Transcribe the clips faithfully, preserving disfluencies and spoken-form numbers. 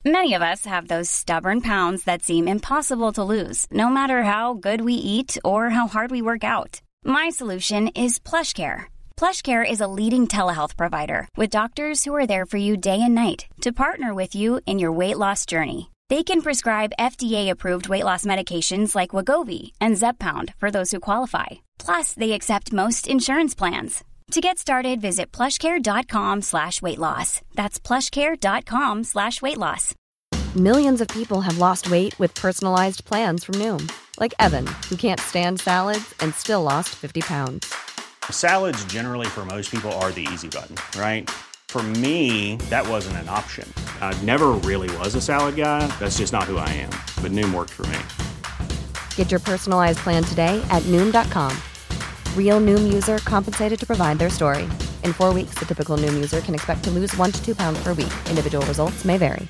Many of us have those stubborn pounds that seem impossible to lose, no matter how good we eat or how hard we work out. My solution is PlushCare. PlushCare is a leading telehealth provider with doctors who are there for you day and night to partner with you in your weight loss journey. They can prescribe F D A-approved weight loss medications like Wegovy and Zepbound for those who qualify. Plus, they accept most insurance plans. To get started, visit plushcare.com slash weight loss. That's plushcare.com slash weight loss. Millions of people have lost weight with personalized plans from Noom. Like Evan, who can't stand salads and still lost fifty pounds. Salads generally for most people are the easy button, right? For me, that wasn't an option. I never really was a salad guy. That's just not who I am. But Noom worked for me. Get your personalized plan today at Noom dot com. Real Noom user compensated to provide their story. In four weeks, the typical Noom user can expect to lose one to two pounds per week. Individual results may vary.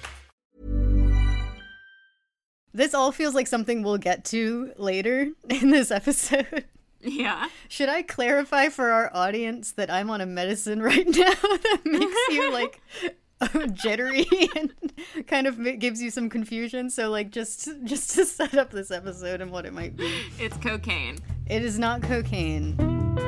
This all feels like something we'll get to later in this episode. Yeah. Should I clarify for our audience that I'm on a medicine right now that makes you, like, jittery and kind of gives you some confusion? So, like, just just to set up this episode and what it might be. It's cocaine. It is not cocaine.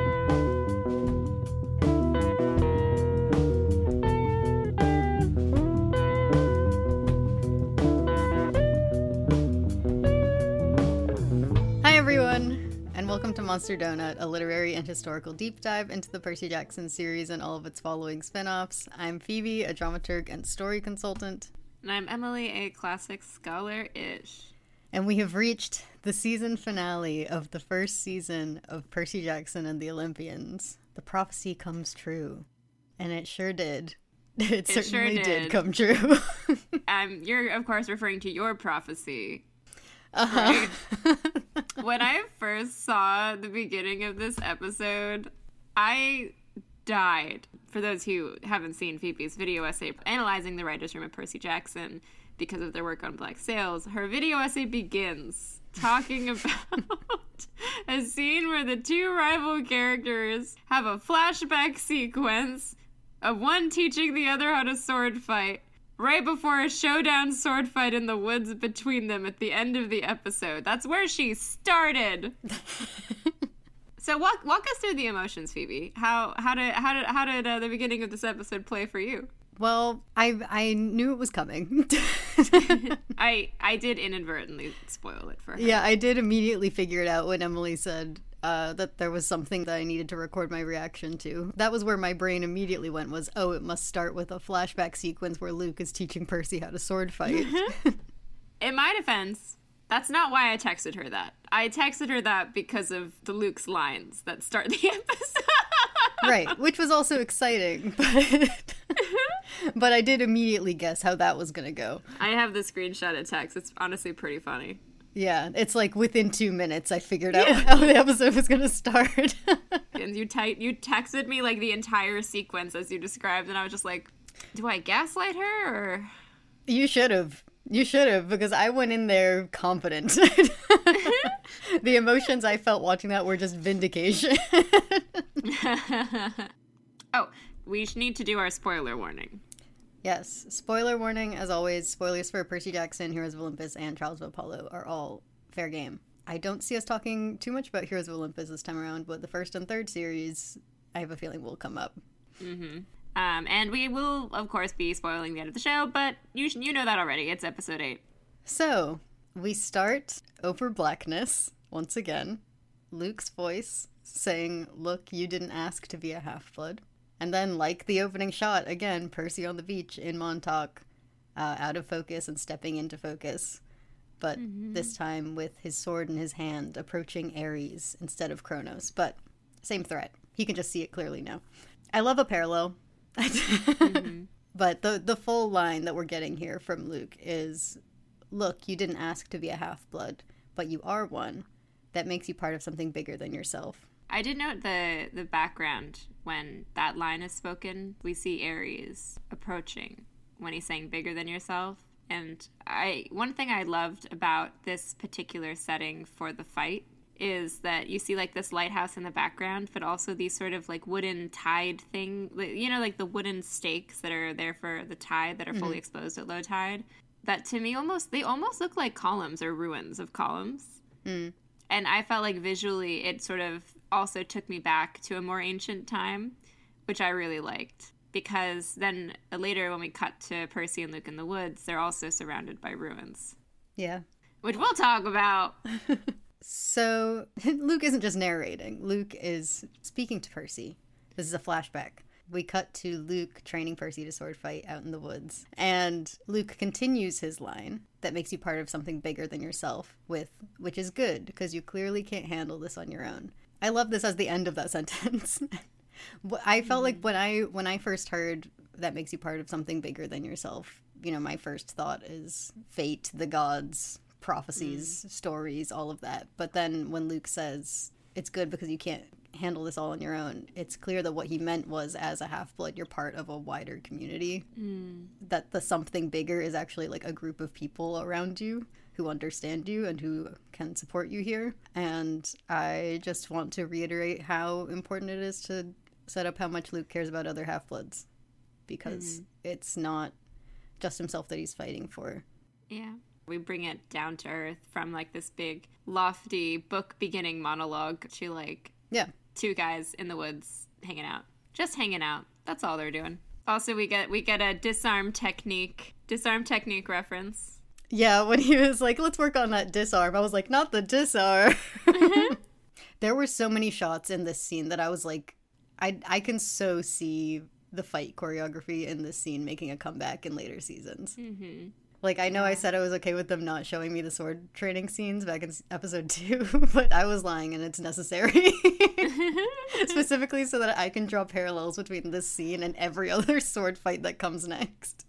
Hi, everyone, and welcome to Monster Donut, a literary and historical deep dive into the Percy Jackson series and all of its following spin-offs. I'm Phoebe, a dramaturg and story consultant. And I'm Emily, a classic scholar-ish. And we have reached the season finale of the first season of Percy Jackson and the Olympians. The prophecy comes true. And it sure did. It, it certainly sure did. did come true. um, you're, of course, referring to your prophecy. Uh-huh. Right? When I first saw the beginning of this episode, I died. For those who haven't seen Phoebe's video essay analyzing the writer's room of Percy Jackson because of their work on Black Sails, her video essay begins talking about a scene where the two rival characters have a flashback sequence of one teaching the other how to sword fight right before a showdown sword fight in the woods between them at the end of the episode. That's where she started. So walk walk us through the emotions, Phoebe. How how did how did how did uh, the beginning of this episode play for you? Well, I I knew it was coming. I I did inadvertently spoil it for her. Yeah, I did immediately figure it out when Emily said uh, that there was something that I needed to record my reaction to. That was where my brain immediately went was, oh, it must start with a flashback sequence where Luke is teaching Percy how to sword fight. In my defense, that's not why I texted her that. I texted her that because of the Luke's lines that start the episode. Right, which was also exciting, but but I did immediately guess how that was going to go. I have the screenshot of text. It's honestly pretty funny. Yeah, it's like within two minutes I figured out Yeah. how the episode was going to start. And you type, you texted me like the entire sequence as you described, and I was just like, do I gaslight her or? You should have. You should have, because I went in there confident. The emotions I felt watching that were just vindication. Oh, we sh- need to do our spoiler warning. Yes, spoiler warning, as always. Spoilers for Percy Jackson, Heroes of Olympus, and Trials of Apollo are all fair game. I don't see us talking too much about Heroes of Olympus this time around, but the first and third series, I have a feeling will come up. Mm-hmm. Um, and we will, of course, be spoiling the end of the show, but you sh- you know that already. It's episode eight. So, we start over blackness, once again. Luke's voice saying, look, you didn't ask to be a half-blood. And then, like the opening shot, again, Percy on the beach in Montauk, uh, out of focus and stepping into focus. But mm-hmm. this time with his sword in his hand, approaching Ares instead of Kronos. But same threat. He can just see it clearly now. I love a parallel. mm-hmm. But the the full line that we're getting here from Luke is, look, you didn't ask to be a half-blood, but you are one. That makes you part of something bigger than yourself. I did note the the background when that line is spoken. We see Ares approaching when he's saying bigger than yourself. And I one thing I loved about this particular setting for the fight is that you see like this lighthouse in the background, but also these sort of like wooden tide thing, you know, like the wooden stakes that are there for the tide that are fully mm-hmm. exposed at low tide. that to me almost, they almost look like columns or ruins of columns. Mm. And I felt like visually it sort of also took me back to a more ancient time, which I really liked. Because then later when we cut to Percy and Luke in the woods, they're also surrounded by ruins. Yeah. Which we'll talk about. So Luke isn't just narrating. Luke is speaking to Percy. This is a flashback. We cut to Luke training Percy to sword fight out in the woods. And Luke continues his line that makes you part of something bigger than yourself with, which is good, because you clearly can't handle this on your own. I love this as the end of that sentence. I felt like when I when I first heard that makes you part of something bigger than yourself, you know, my first thought is fate, the gods, prophecies, mm. stories, all of that. But then when Luke says it's good because you can't handle this all on your own, it's clear that what he meant was, as a half-blood, you're part of a wider community. Mm. That the something bigger is actually like a group of people around you who understand you and who can support you here. And I just want to reiterate how important it is to set up how much Luke cares about other half-bloods, because mm. it's not just himself that he's fighting for. Yeah. We bring it down to earth from like this big lofty book beginning monologue to like yeah two guys in the woods hanging out. Just hanging out. That's all they're doing. Also, we get we get a disarm technique. Disarm technique reference. Yeah, when he was like, let's work on that disarm, I was like, not the disarm. There were so many shots in this scene that I was like, I I can so see the fight choreography in this scene making a comeback in later seasons. Mm-hmm. Like, I know yeah. I said I was okay with them not showing me the sword training scenes back in episode two, but I was lying and it's necessary. Specifically so that I can draw parallels between this scene and every other sword fight that comes next.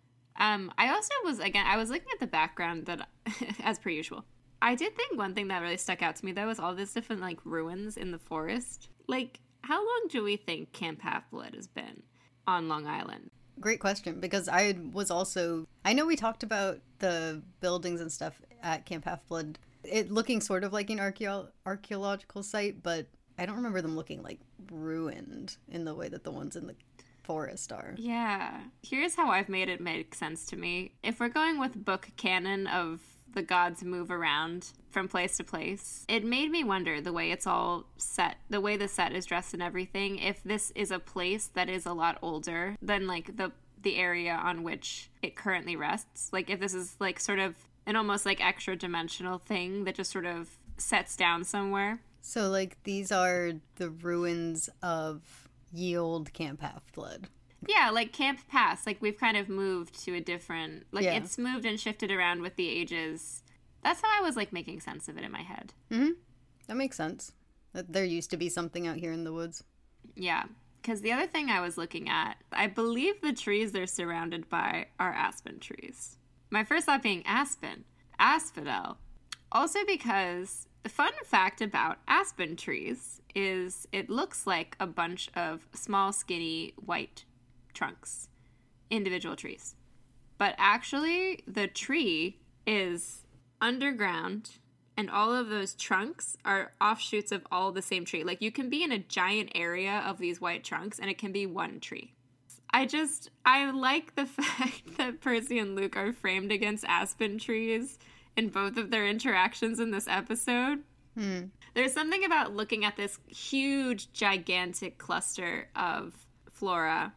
Um, I also was, again, I was looking at the background that, as per usual. I did think one thing that really stuck out to me, though, was all this different, like, ruins in the forest. Like, how long do we think Camp Half-Blood has been on Long Island? Great question, because I was also... I know we talked about the buildings and stuff at Camp Half-Blood, it looking sort of like an archeo- archaeological site, but I don't remember them looking, like, ruined in the way that the ones in the forest are. Yeah. Here's how I've made it make sense to me. If we're going with book canon of the gods move around from place to place, it made me wonder the way it's all set, the way the set is dressed and everything, if this is a place that is a lot older than like the the area on which it currently rests. Like if this is like sort of an almost like extra dimensional thing that just sort of sets down somewhere. So like these are the ruins of ye olde Camp Half-Blood. Yeah, like Camp Past. Like we've kind of moved to a different, like yeah. it's moved and shifted around with the ages. That's how I was like making sense of it in my head. Mm-hmm. That makes sense. That there used to be something out here in the woods. Yeah, because the other thing I was looking at, I believe the trees they're surrounded by are aspen trees. My first thought being aspen, asphodel. Also because the fun fact about aspen trees is it looks like a bunch of small, skinny, white trunks, individual trees. But actually, the tree is underground, and all of those trunks are offshoots of all the same tree. Like, you can be in a giant area of these white trunks, and it can be one tree. I just, I like the fact that Percy and Luke are framed against aspen trees in both of their interactions in this episode. Hmm. There's something about looking at this huge, gigantic cluster of flora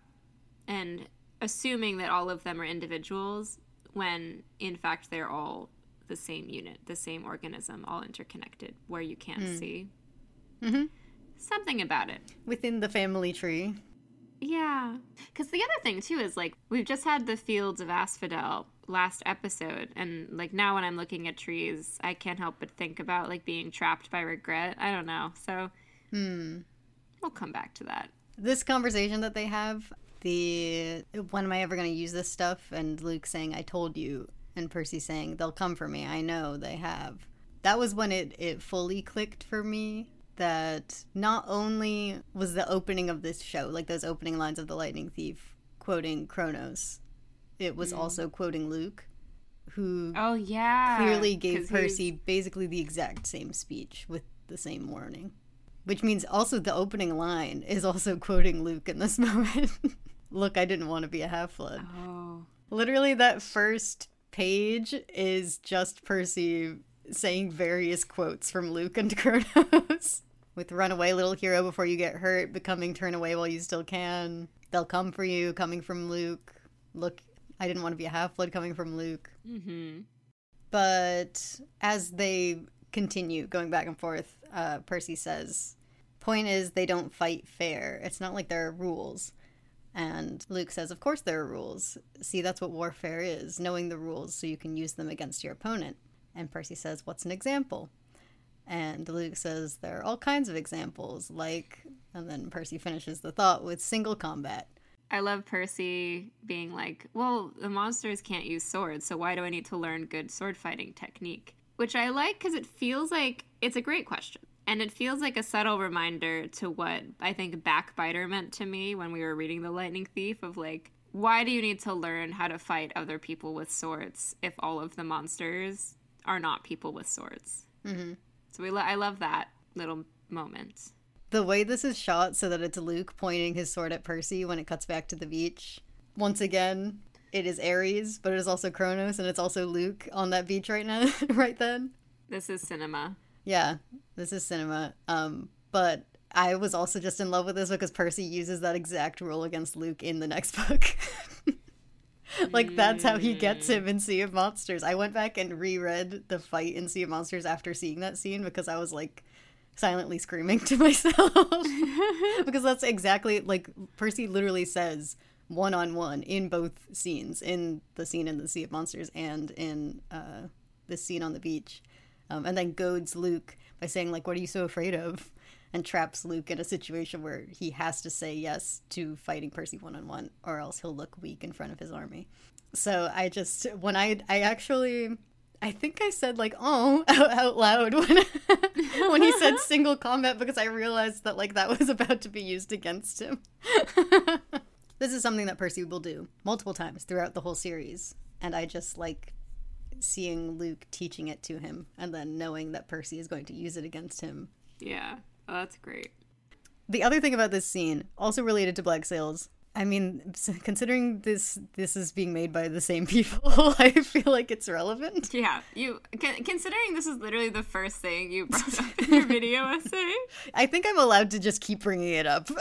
and assuming that all of them are individuals when, in fact, they're all the same unit, the same organism, all interconnected, where you can't mm. see. Mm-hmm. Something about it. Within the family tree. Yeah. Because the other thing, too, is, like, we've just had the Fields of Asphodel last episode, and, like, now when I'm looking at trees, I can't help but think about, like, being trapped by regret. I don't know. So, hmm. we'll come back to that. This conversation that they have, the, when am I ever going to use this stuff? And Luke saying, I told you, and Percy saying, they'll come for me. I know they have. That was when it, it fully clicked for me. That not only was the opening of this show, like those opening lines of The Lightning Thief, quoting Kronos, it was mm. also quoting Luke, who oh yeah clearly gave Percy he's... basically the exact same speech with the same warning. Which means also the opening line is also quoting Luke in this moment. Look, I didn't want to be a half-blood. Oh. Literally that first page is just Percy saying various quotes from Luke and Kronos. With run away, little hero, before you get hurt, becoming turn away while you still can. They'll come for you, coming from Luke. Look, I didn't want to be a half-blood, coming from Luke. Mm-hmm. But as they continue going back and forth, uh, Percy says, point is they don't fight fair. It's not like there are rules. And Luke says, of course there are rules. See, that's what warfare is, knowing the rules so you can use them against your opponent. And Percy says, what's an example? And Luke says, there are all kinds of examples, like, and then Percy finishes the thought with single combat. I love Percy being like, well, the monsters can't use swords, so why do I need to learn good sword fighting technique? Which I like because it feels like it's a great question. And it feels like a subtle reminder to what I think Backbiter meant to me when we were reading The Lightning Thief, of like, why do you need to learn how to fight other people with swords if all of the monsters are not people with swords? Mm-hmm. So we lo- I love that little moment. The way this is shot so that it's Luke pointing his sword at Percy when it cuts back to the beach. Once again, it is Ares, but it is also Kronos, and it's also Luke on that beach right now, right then. This is cinema. Yeah, this is cinema. Um, but I was also just in love with this because Percy uses that exact rule against Luke in the next book. Like, that's how he gets him in Sea of Monsters. I went back and reread the fight in Sea of Monsters after seeing that scene because I was, like, silently screaming to myself. Because that's exactly, like, Percy literally says one-on-one in both scenes, in the scene in the Sea of Monsters and in uh, this scene on the beach. Um, and then goads Luke by saying, like, what are you so afraid of? And traps Luke in a situation where he has to say yes to fighting Percy one-on-one, or else he'll look weak in front of his army. So I just, when I, I actually, I think I said, like, oh, out, out loud when, when he said single combat, because I realized that, like, that was about to be used against him. This is something that Percy will do multiple times throughout the whole series. And I just like seeing Luke teaching it to him and then knowing that Percy is going to use it against him. Yeah. Oh, that's great. The other thing about this scene, also related to Black Sails, I mean, considering this this is being made by the same people, I feel like it's relevant. Yeah, you con- considering this is literally the first thing you brought up in your video essay. I think I'm allowed to just keep bringing it up.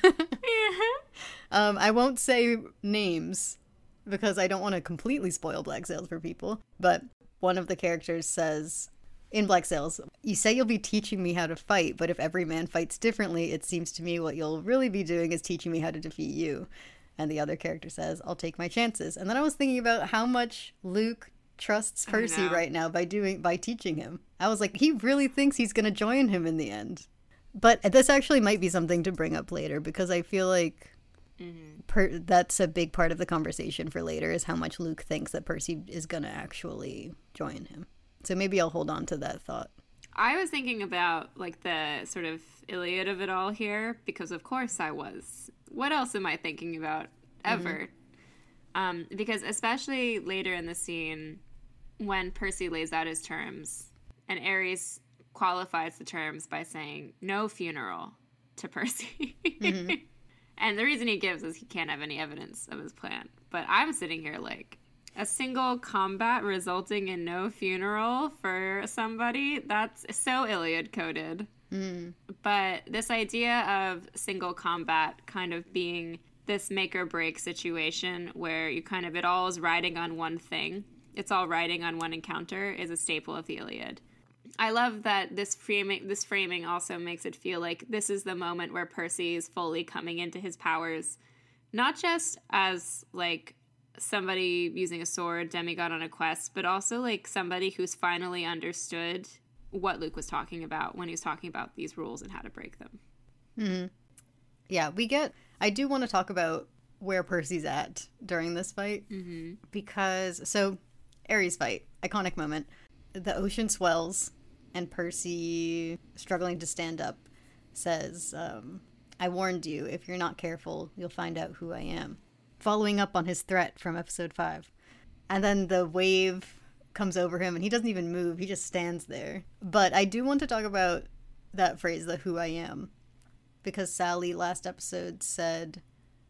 Yeah. um, I won't say names because I don't want to completely spoil Black Sails for people, but one of the characters says, in Black Sails, you say you'll be teaching me how to fight, but if every man fights differently, it seems to me what you'll really be doing is teaching me how to defeat you. And the other character says, I'll take my chances. And then I was thinking about how much Luke trusts Percy right now by doing by teaching him. I was like, he really thinks he's going to join him in the end. But this actually might be something to bring up later, because I feel like mm-hmm. per- that's a big part of the conversation for later, is how much Luke thinks that Percy is going to actually join him. So maybe I'll hold on to that thought. I was thinking about, like, the sort of Iliad of it all here, because of course I was. What else am I thinking about ever? Mm-hmm. Um, because especially later in the scene, when Percy lays out his terms, and Ares qualifies the terms by saying, no funeral to Percy. Mm-hmm. And the reason he gives is he can't have any evidence of his plan. But I'm sitting here like, a single combat resulting in no funeral for somebody, that's so Iliad coded. Mm. But this idea of single combat kind of being this make or break situation where you kind of, it all is riding on one thing. It's all riding on one encounter is a staple of the Iliad. I love that this framing, this framing also makes it feel like this is the moment where Percy is fully coming into his powers, not just as like somebody using a sword, demigod on a quest, but also like somebody who's finally understood what Luke was talking about when he was talking about these rules and how to break them. Mm-hmm. Yeah, we get, I do want to talk about where Percy's at during this fight, mm-hmm. because, so, Ares fight, iconic moment. The ocean swells, and Percy, struggling to stand up, says, um, I warned you, if you're not careful, you'll find out who I am. Following up on his threat from episode five. And then the wave comes over him, and he doesn't even move, he just stands there. But I do want to talk about that phrase, the who I am, because Sally last episode said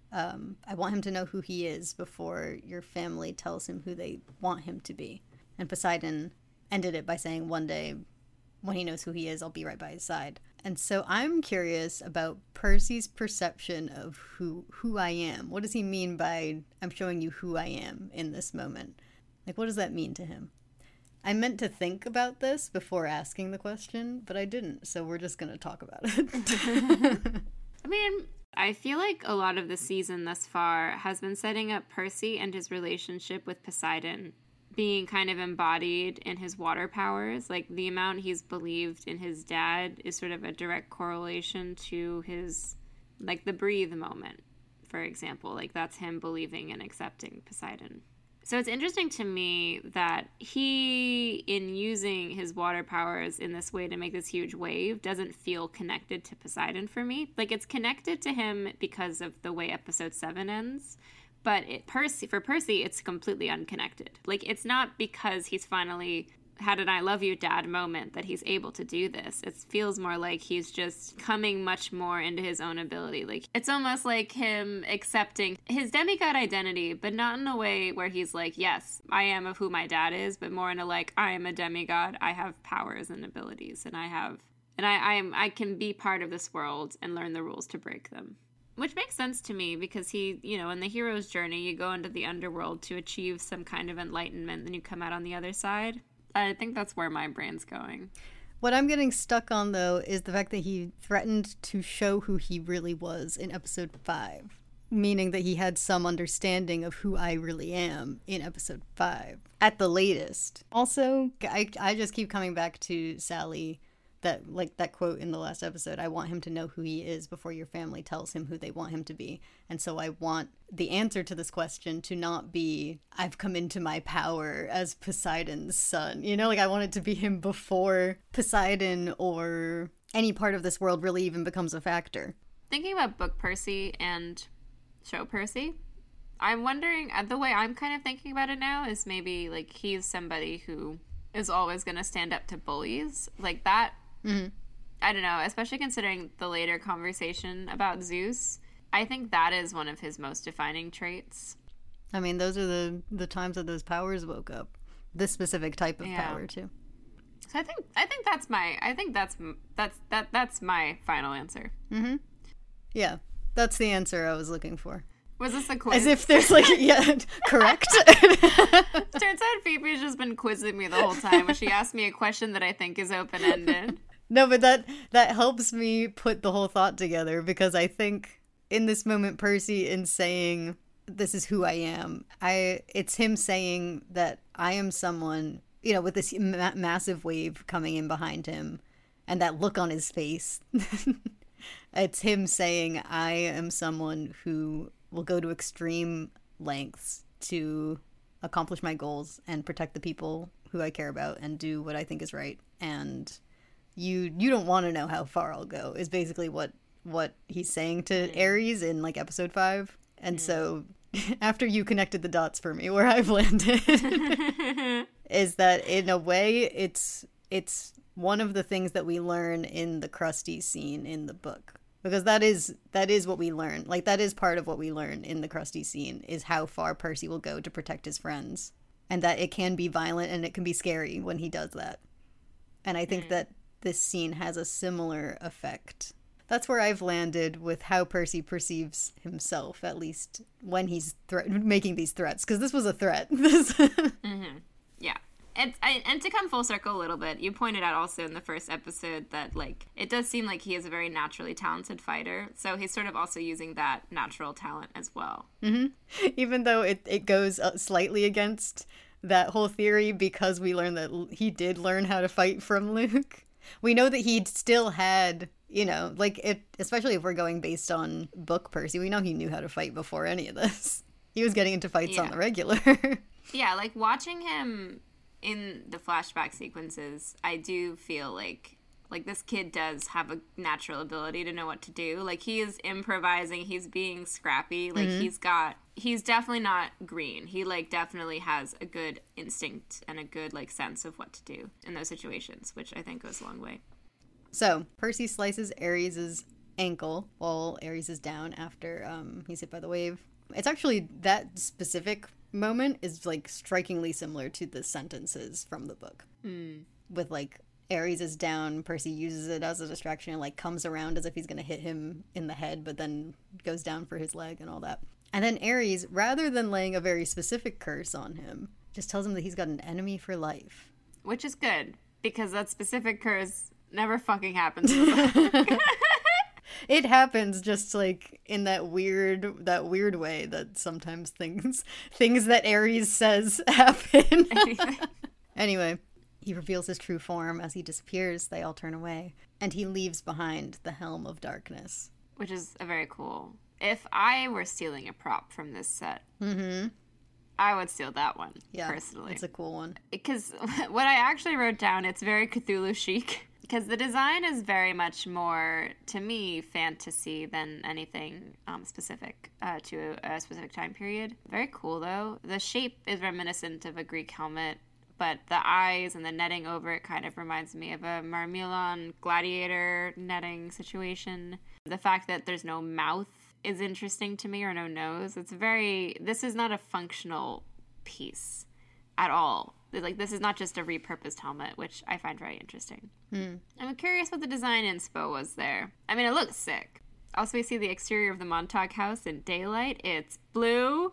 um, I want him to know who he is before your family tells him who they want him to be. And Poseidon ended it by saying, one day, when he knows who he is, I'll be right by his side. And so I'm curious about Percy's perception of who who I am. What does he mean by, I'm showing you who I am in this moment? Like, what does that mean to him? I meant to think about this before asking the question, but I didn't, so we're just going to talk about it. I mean, I feel like a lot of the season thus far has been setting up Percy and his relationship with Poseidon being kind of embodied in his water powers. Like, the amount he's believed in his dad is sort of a direct correlation to his, like, the breathe moment, for example. Like, that's him believing and accepting Poseidon. So it's interesting to me that he, in using his water powers in this way to make this huge wave, doesn't feel connected to Poseidon for me. Like, it's connected to him because of the way episode seven ends. But it, Percy, for Percy, it's completely unconnected. Like, it's not because he's finally had an I love you, Dad moment that he's able to do this. It feels more like he's just coming much more into his own ability. Like, it's almost like him accepting his demigod identity, but not in a way where he's like, yes, I am of who my dad is, but more in a like, I am a demigod, I have powers and abilities, and I have, and I, I am, I can be part of this world and learn the rules to break them. Which makes sense to me because he, you know, in the hero's journey, you go into the underworld to achieve some kind of enlightenment, then you come out on the other side. I think that's where my brain's going. What I'm getting stuck on, though, is the fact that he threatened to show who he really was in episode five, meaning that he had some understanding of who I really am in episode five, at the latest. Also, I, I just keep coming back to Sally, that like that quote in the last episode, I want him to know who he is before your family tells him who they want him to be. And so I want the answer to this question to not be, I've come into my power as Poseidon's son. You know, like I want it to be him before Poseidon or any part of this world really even becomes a factor. Thinking about book Percy and show Percy, I'm wondering, the way I'm kind of thinking about it now is maybe like he's somebody who is always going to stand up to bullies. Like that, mm-hmm. I don't know, especially considering the later conversation about Zeus. I think that is one of his most defining traits. I mean, those are the, the times that those powers woke up. This specific type of yeah. power, too. So I think I think that's my I think that's that's that that's my final answer. Mm-hmm. Yeah, that's the answer I was looking for. Was this a quiz? As if there's like, yeah, correct. Turns out Phoebe's just been quizzing me the whole time when she asked me a question that I think is open-ended. No, but that that helps me put the whole thought together, because I think in this moment, Percy, in saying, this is who I am, I it's him saying that I am someone, you know, with this ma- massive wave coming in behind him and that look on his face. It's him saying, I am someone who will go to extreme lengths to accomplish my goals and protect the people who I care about and do what I think is right. And you you don't want to know how far I'll go, is basically what what he's saying to Ares in like episode five. And mm. so after you connected the dots for me, where I've landed is that in a way it's it's one of the things that we learn in the Krusty scene in the book. Because that is that is what we learn. Like, that is part of what we learn in the Krusty scene, is how far Percy will go to protect his friends. And that it can be violent and it can be scary when he does that. And I think mm. that this scene has a similar effect. That's where I've landed with how Percy perceives himself, at least when he's thre- making these threats. Because this was a threat. mm-hmm. Yeah. And, and to come full circle a little bit, you pointed out also in the first episode that, like, it does seem like he is a very naturally talented fighter. So he's sort of also using that natural talent as well. Mm-hmm. Even though it, it goes slightly against that whole theory, because we learn that he did learn how to fight from Luke. We know that he still had, you know, like, it, especially if we're going based on book Percy, we know he knew how to fight before any of this. He was getting into fights yeah. on the regular. Yeah, like, watching him in the flashback sequences, I do feel like like this kid does have a natural ability to know what to do. Like, he is improvising, he's being scrappy, like mm-hmm. he's got he's definitely not green. He like definitely has a good instinct and a good like sense of what to do in those situations, which I think goes a long way. So Percy slices Ares's ankle while Ares is down after um, he's hit by the wave. It's actually, that specific moment is like strikingly similar to the sentences from the book. Mm. With like Ares is down, Percy uses it as a distraction and like comes around as if he's going to hit him in the head, but then goes down for his leg and all that. And then Ares, rather than laying a very specific curse on him, just tells him that he's got an enemy for life. Which is good, because that specific curse never fucking happens. It happens just like in that weird that weird way that sometimes things things that Ares says happen. Anyway, he reveals his true form as he disappears. They all turn away, and he leaves behind the Helm of Darkness, which is a very cool. If I were stealing a prop from this set, mm-hmm. I would steal that one. Yeah, personally, it's a cool one. Because what I actually wrote down, it's very Cthulhu chic. Because the design is very much more, to me, fantasy than anything um, specific uh, to a, a specific time period. Very cool, though. The shape is reminiscent of a Greek helmet, but the eyes and the netting over it kind of reminds me of a Marmilon gladiator netting situation. The fact that there's no mouth is interesting to me, or no nose. It's very... This is not a functional piece at all. Like, this is not just a repurposed helmet, which I find very interesting. Hmm. I'm curious what the design inspo was there. I mean, it looks sick. Also, we see the exterior of the Montauk house in daylight. It's blue.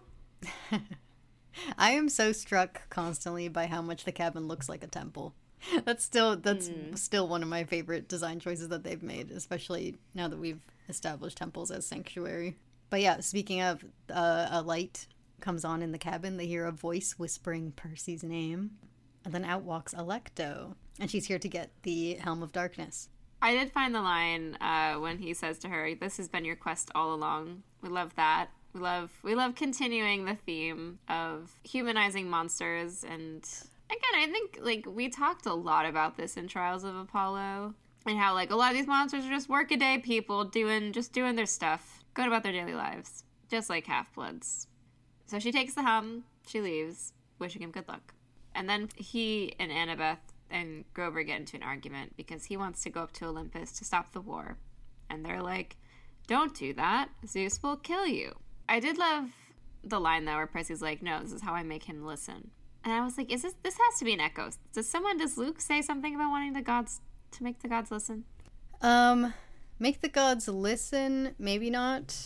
I am so struck constantly by how much the cabin looks like a temple. That's still that's mm. still one of my favorite design choices that they've made, especially now that we've established temples as sanctuary. But yeah, speaking of uh, a light comes on in the cabin, they hear a voice whispering Percy's name, and then out walks Alecto, and she's here to get the Helm of Darkness. I did find the line uh, when he says to her, "This has been your quest all along." We love that. We love we love continuing the theme of humanizing monsters, and again, I think like we talked a lot about this in Trials of Apollo, and how like a lot of these monsters are just workaday people doing just doing their stuff, going about their daily lives, just like Half-Bloods. So she takes the helm, she leaves, wishing him good luck. And then he and Annabeth and Grover get into an argument because he wants to go up to Olympus to stop the war. And they're like, "Don't do that. Zeus will kill you." I did love the line, though, where Percy's like, "No, this is how I make him listen." And I was like, is this, this has to be an echo. Does someone, does Luke say something about wanting the gods, to make the gods listen? Um, make the gods listen, maybe not.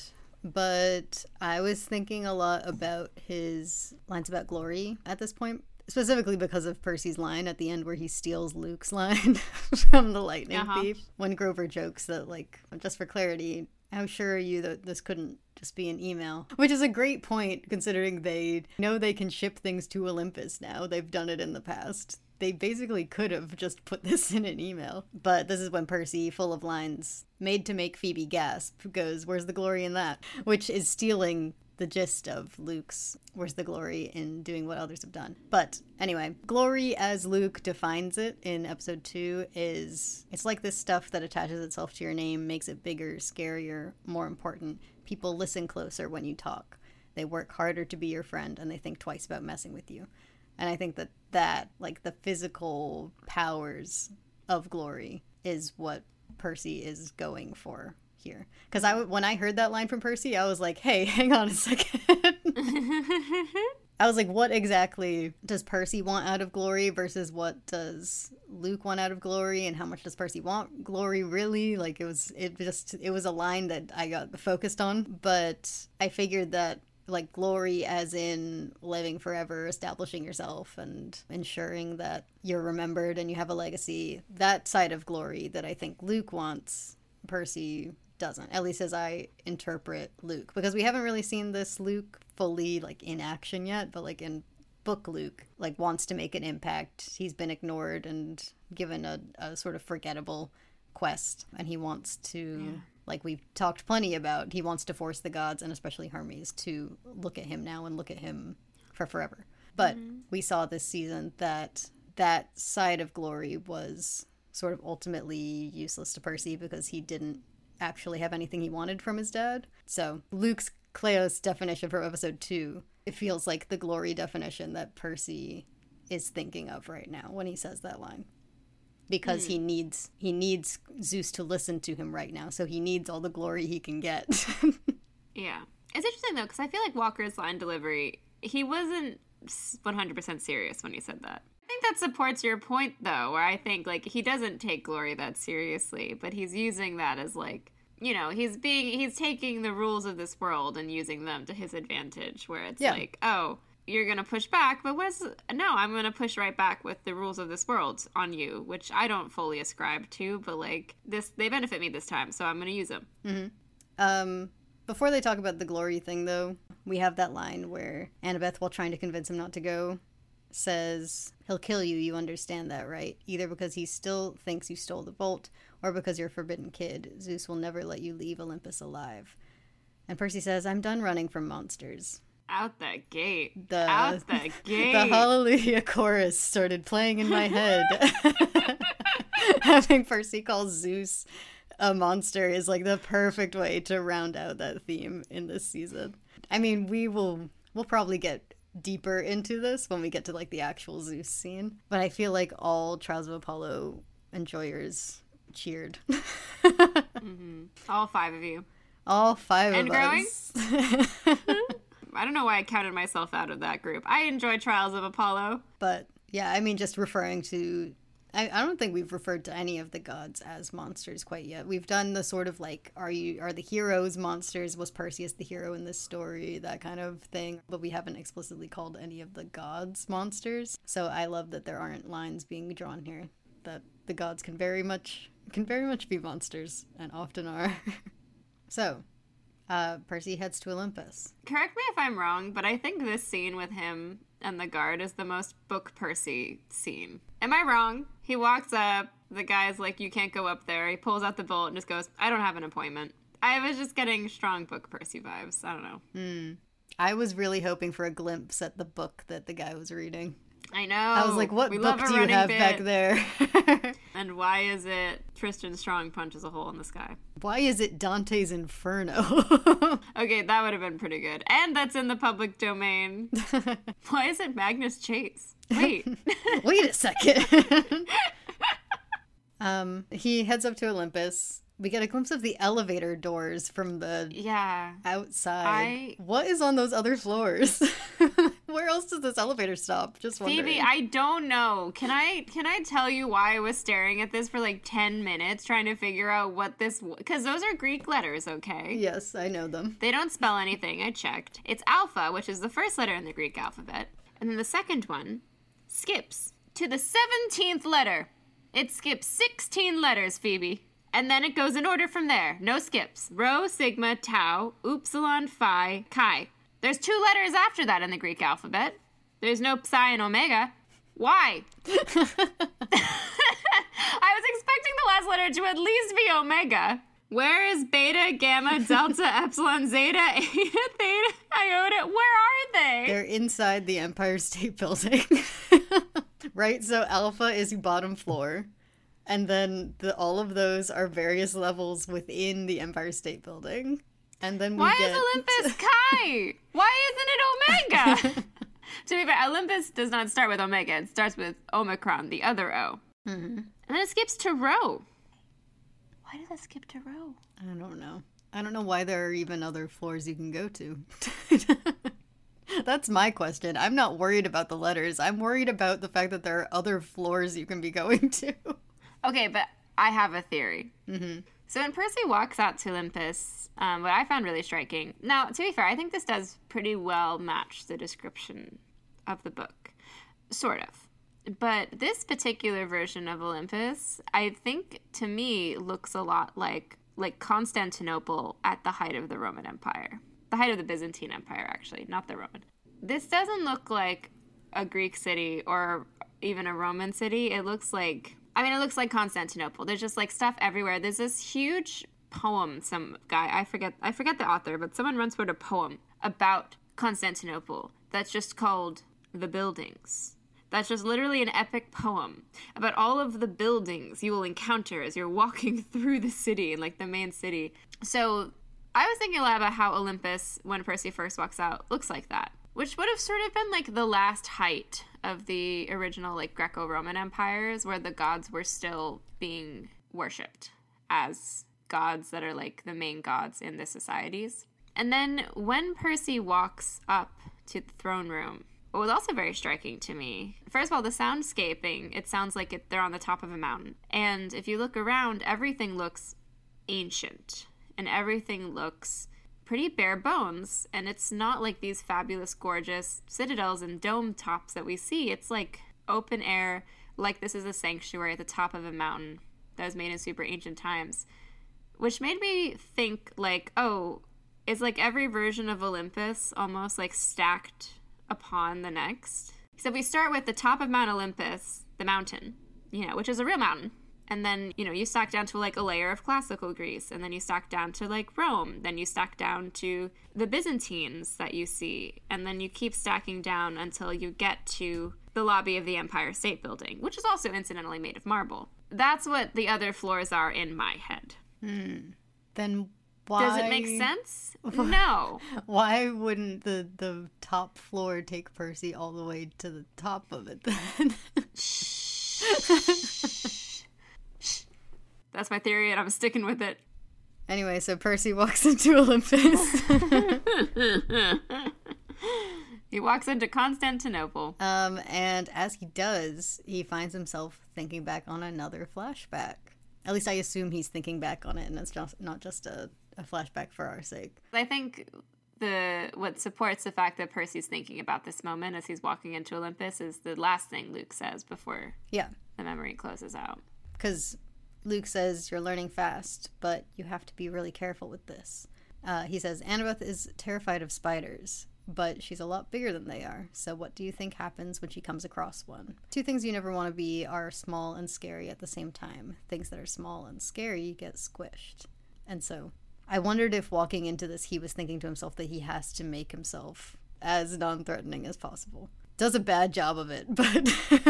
But I was thinking a lot about his lines about glory at this point, specifically because of Percy's line at the end where he steals Luke's line from the lightning uh-huh. thief. When Grover jokes that, like, just for clarity, how sure are you that this couldn't just be an email? Which is a great point, considering they know they can ship things to Olympus now. They've done it in the past. They basically could have just put this in an email. But this is when Percy, full of lines made to make Phoebe gasp, goes, "Where's the glory in that?" Which is stealing the gist of Luke's "Where's the glory in doing what others have done?" But anyway, glory as Luke defines it in episode two is, it's like this stuff that attaches itself to your name, makes it bigger, scarier, more important. People listen closer when you talk. They work harder to be your friend, and they think twice about messing with you. And I think that that, like, the physical powers of glory is what Percy is going for here. Because I, when I heard that line from Percy, I was like, hey, hang on a second. I was like, what exactly does Percy want out of glory versus what does Luke want out of glory, and how much does Percy want glory really? Like, it was, it just, it was a line that I got focused on. But I figured that, like, glory as in living forever, establishing yourself and ensuring that you're remembered and you have a legacy, that side of glory that I think Luke wants, Percy doesn't, at least as I interpret Luke, because we haven't really seen this Luke fully, like, in action yet, but, like, in book Luke, like, wants to make an impact. He's been ignored and given a, a sort of forgettable quest, and he wants to... Yeah. Like we've talked plenty about, he wants to force the gods, and especially Hermes, to look at him now and look at him for forever. But mm-hmm. we saw this season that that side of glory was sort of ultimately useless to Percy because he didn't actually have anything he wanted from his dad. So Luke's Kleos definition from episode two, it feels like the glory definition that Percy is thinking of right now when he says that line. because mm. he needs he needs Zeus to listen to him right now. So he needs all the glory he can get. Yeah. It's interesting, though, because I feel like Walker's line delivery, he wasn't one hundred percent serious when he said that. I think that supports your point, though, where I think, like, he doesn't take glory that seriously, but he's using that as, like, you know, he's being, he's taking the rules of this world and using them to his advantage, where it's yeah. like, oh, you're going to push back, but what's, no, I'm going to push right back with the rules of this world on you, which I don't fully ascribe to, but, like, this, they benefit me this time, so I'm going to use them. Mm-hmm. Um, before they talk about the glory thing, though, we have that line where Annabeth, while trying to convince him not to go, says, he'll kill you, you understand that, right? Either because he still thinks you stole the bolt, or because you're a forbidden kid. Zeus will never let you leave Olympus alive. And Percy says, I'm done running from monsters. Out the gate. The, Out the gate. The Hallelujah chorus started playing in my head. Having Percy call Zeus a monster is like the perfect way to round out that theme in this season. I mean, we will we'll probably get deeper into this when we get to like the actual Zeus scene, but I feel like all Trials of Apollo enjoyers cheered. Mm-hmm. All five of you. All five and of growing? us. I don't know why I counted myself out of that group. I enjoy Trials of Apollo. But yeah, I mean, just referring to, I, I don't think we've referred to any of the gods as monsters quite yet. We've done the sort of like, are you are the heroes monsters? Was Perseus the hero in this story? That kind of thing. But we haven't explicitly called any of the gods monsters. So I love that there aren't lines being drawn here. That the gods can very much can very much be monsters, and often are. So, uh, Percy heads to Olympus. Correct me if I'm wrong, but I think this scene with him and the guard is the most book Percy scene. Am I wrong? He walks up, the guy's like, you can't go up there. He pulls out the bolt and just goes, I don't have an appointment. I was just getting strong book Percy vibes. I don't know. Mm. I was really hoping for a glimpse at the book that the guy was reading. I know. I was like, what we book do you have bit. back there? And why is it Tristan Strong punches a hole in the sky? Why is it Dante's Inferno? Okay, that would have been pretty good. And that's in the public domain. Why is it Magnus Chase? Wait. Wait a second. um, he heads up to Olympus. We get a glimpse of the elevator doors from the yeah outside. I... What is on those other floors? Where else does this elevator stop? Just wondering. Phoebe, I don't know. Can I can I tell you why I was staring at this for like ten minutes trying to figure out what this... Because those are Greek letters, okay? Yes, I know them. They don't spell anything. I checked. It's alpha, which is the first letter in the Greek alphabet. And then the second one skips to the seventeenth letter. It skips sixteen letters, Phoebe. And then it goes in order from there. No skips. Rho, sigma, tau, upsilon, phi, chi. There's two letters after that in the Greek alphabet. There's no psi and omega. Why? I was expecting the last letter to at least be omega. Where is beta, gamma, delta, epsilon, zeta, eta, theta, iota? Where are they? They're inside the Empire State Building. Right? So alpha is bottom floor. And then the, all of those are various levels within the Empire State Building. And then we Why get... is Olympus chi? Why isn't it omega? To be fair, Olympus does not start with omega. It starts with omicron, the other O. Mm-hmm. And then it skips to rho. Why did that skip to rho? I don't know. I don't know why there are even other floors you can go to. That's my question. I'm not worried about the letters. I'm worried about the fact that there are other floors you can be going to. Okay, but I have a theory. Mm-hmm. So when Percy walks out to Olympus, um, what I found really striking... Now, to be fair, I think this does pretty well match the description of the book. Sort of. But this particular version of Olympus, I think, to me, looks a lot like, like Constantinople at the height of the Roman Empire. The height of the Byzantine Empire, actually, not the Roman. This doesn't look like a Greek city or even a Roman city. It looks like... I mean, it looks like Constantinople. There's just, like, stuff everywhere. There's this huge poem, some guy, I forget I forget the author, but someone once wrote a poem about Constantinople that's just called The Buildings. That's just literally an epic poem about all of the buildings you will encounter as you're walking through the city, like the main city. So I was thinking a lot about how Olympus, when Percy first walks out, looks like that. Which would have sort of been like the last height of the original, like, Greco-Roman empires where the gods were still being worshipped as gods that are, like, the main gods in the societies. And then when Percy walks up to the throne room, what was also very striking to me, first of all, the soundscaping, it sounds like it, they're on the top of a mountain. And if you look around, everything looks ancient. And everything looks pretty bare bones. And it's not like these fabulous, gorgeous citadels and dome tops that we see. It's like open air, like this is a sanctuary at the top of a mountain that was made in super ancient times. Which made me think, like, oh, is like every version of Olympus almost like stacked upon the next. So we start with the top of Mount Olympus, the mountain, you know, which is a real mountain. And then, you know, you stack down to like a layer of classical Greece, and then you stack down to like Rome, then you stack down to the Byzantines that you see, and then you keep stacking down until you get to the lobby of the Empire State Building, which is also incidentally made of marble. That's what the other floors are in my head. Hmm. Then why... Does it make sense? No. Why wouldn't the, the top floor take Percy all the way to the top of it then? That's my theory, and I'm sticking with it. Anyway, so Percy walks into Olympus. He walks into Constantinople. Um, and as he does, he finds himself thinking back on another flashback. At least I assume he's thinking back on it, and it's just not just a, a flashback for our sake. I think the what supports the fact that Percy's thinking about this moment as he's walking into Olympus is the last thing Luke says before yeah. the memory closes out. Because Luke says, you're learning fast, but you have to be really careful with this. Uh, he says, Annabeth is terrified of spiders, but she's a lot bigger than they are. So what do you think happens when she comes across one? Two things you never want to be are small and scary at the same time. Things that are small and scary get squished. And so I wondered if walking into this, he was thinking to himself that he has to make himself as non-threatening as possible. Does a bad job of it, but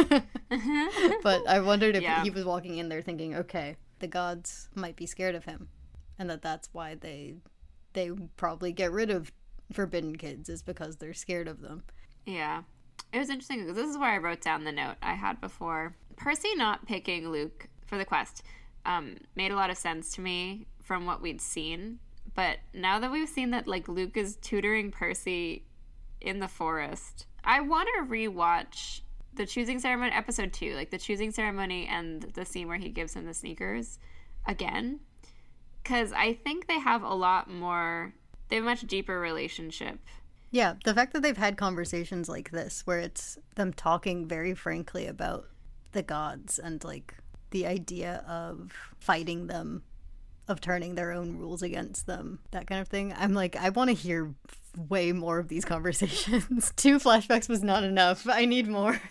but I wondered if yeah. he was walking in there thinking, okay, the gods might be scared of him, and that that's why they they probably get rid of forbidden kids, is because they're scared of them. Yeah. It was interesting because this is where I wrote down the note I had before. Percy not picking Luke for the quest um, made a lot of sense to me from what we'd seen, but now that we've seen that like Luke is tutoring Percy in the forest, I want to rewatch the choosing ceremony, episode two, like the choosing ceremony and the scene where he gives him the sneakers again. Because I think they have a lot more, they have a much deeper relationship. Yeah, the fact that they've had conversations like this, where it's them talking very frankly about the gods and like the idea of fighting them, of turning their own rules against them, that kind of thing. I'm like, I want to hear way more of these conversations. Two flashbacks was not enough. I need more.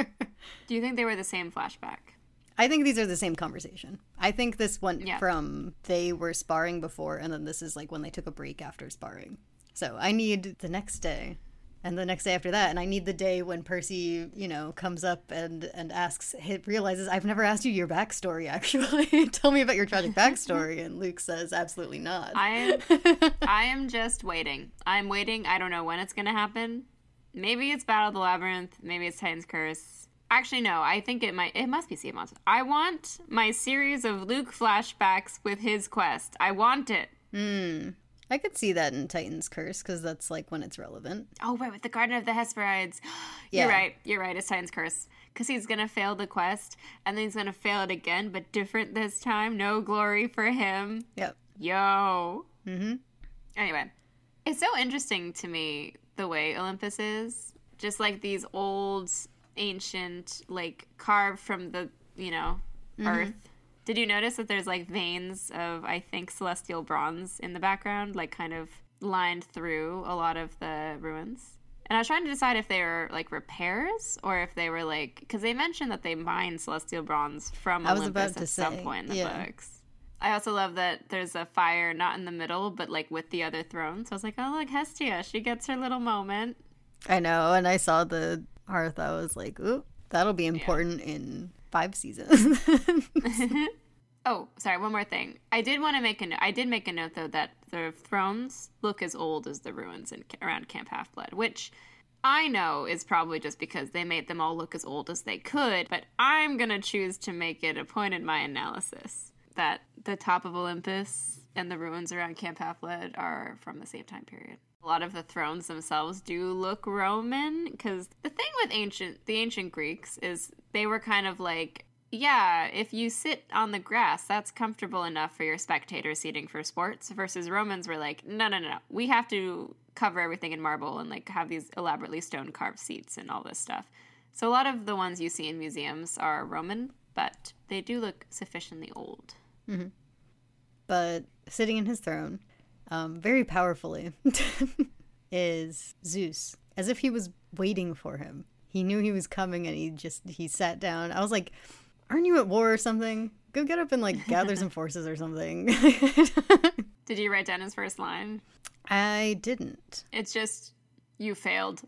Do you think they were the same flashback? I think these are the same conversation. I think this went yeah. from they were sparring before, and then this is like when they took a break after sparring. So I need the next day, and the next day after that, and I need the day when Percy, you know, comes up and, and asks, he realizes, I've never asked you your backstory, actually. Tell me about your tragic backstory. And Luke says, absolutely not. I am, I am just waiting. I'm waiting. I don't know when it's going to happen. Maybe it's Battle of the Labyrinth. Maybe it's Titan's Curse. Actually, no. I think it might. It must be Sea of Monsters. I want my series of Luke flashbacks with his quest. I want it. Hmm. I could see that in Titan's Curse, because that's like when it's relevant. Oh, right, with the Garden of the Hesperides. Yeah. You're right. You're right. It's Titan's Curse. Because he's going to fail the quest, and then he's going to fail it again, but different this time. No glory for him. Yep. Yo. Mm-hmm. Anyway, it's so interesting to me the way Olympus is. Just like these old, ancient, like carved from the, you know, mm-hmm. earth. Did you notice that there's, like, veins of, I think, celestial bronze in the background, like, kind of lined through a lot of the ruins? And I was trying to decide if they were, like, repairs or if they were, like... Because they mentioned that they mined celestial bronze from I was Olympus about to at say, some point in the yeah. books. I also love that there's a fire not in the middle, but, like, with the other throne. So I was like, oh, look, Hestia, she gets her little moment. I know, and I saw the hearth, I was like, ooh, that'll be important yeah. in... five seasons. Oh, sorry, one more thing. I did want to make a note. I did make a note, though, that the thrones look as old as the ruins in, around Camp Half-Blood, which I know is probably just because they made them all look as old as they could, but I'm going to choose to make it a point in my analysis that the top of Olympus and the ruins around Camp Half-Blood are from the same time period. A lot of the thrones themselves do look Roman, because the thing with ancient the ancient Greeks is they were kind of like, yeah, if you sit on the grass, that's comfortable enough for your spectator seating for sports, versus Romans were like, no, no, no, no. We have to cover everything in marble and like have these elaborately stone-carved seats and all this stuff. So a lot of the ones you see in museums are Roman, but they do look sufficiently old. Mm-hmm. But sitting in his throne, um, very powerfully, is Zeus, as if he was waiting for him. He knew he was coming and he just, he sat down. I was like, aren't you at war or something? Go get up and, like, gather some forces or something. Did you write down his first line? I didn't. It's just, you failed.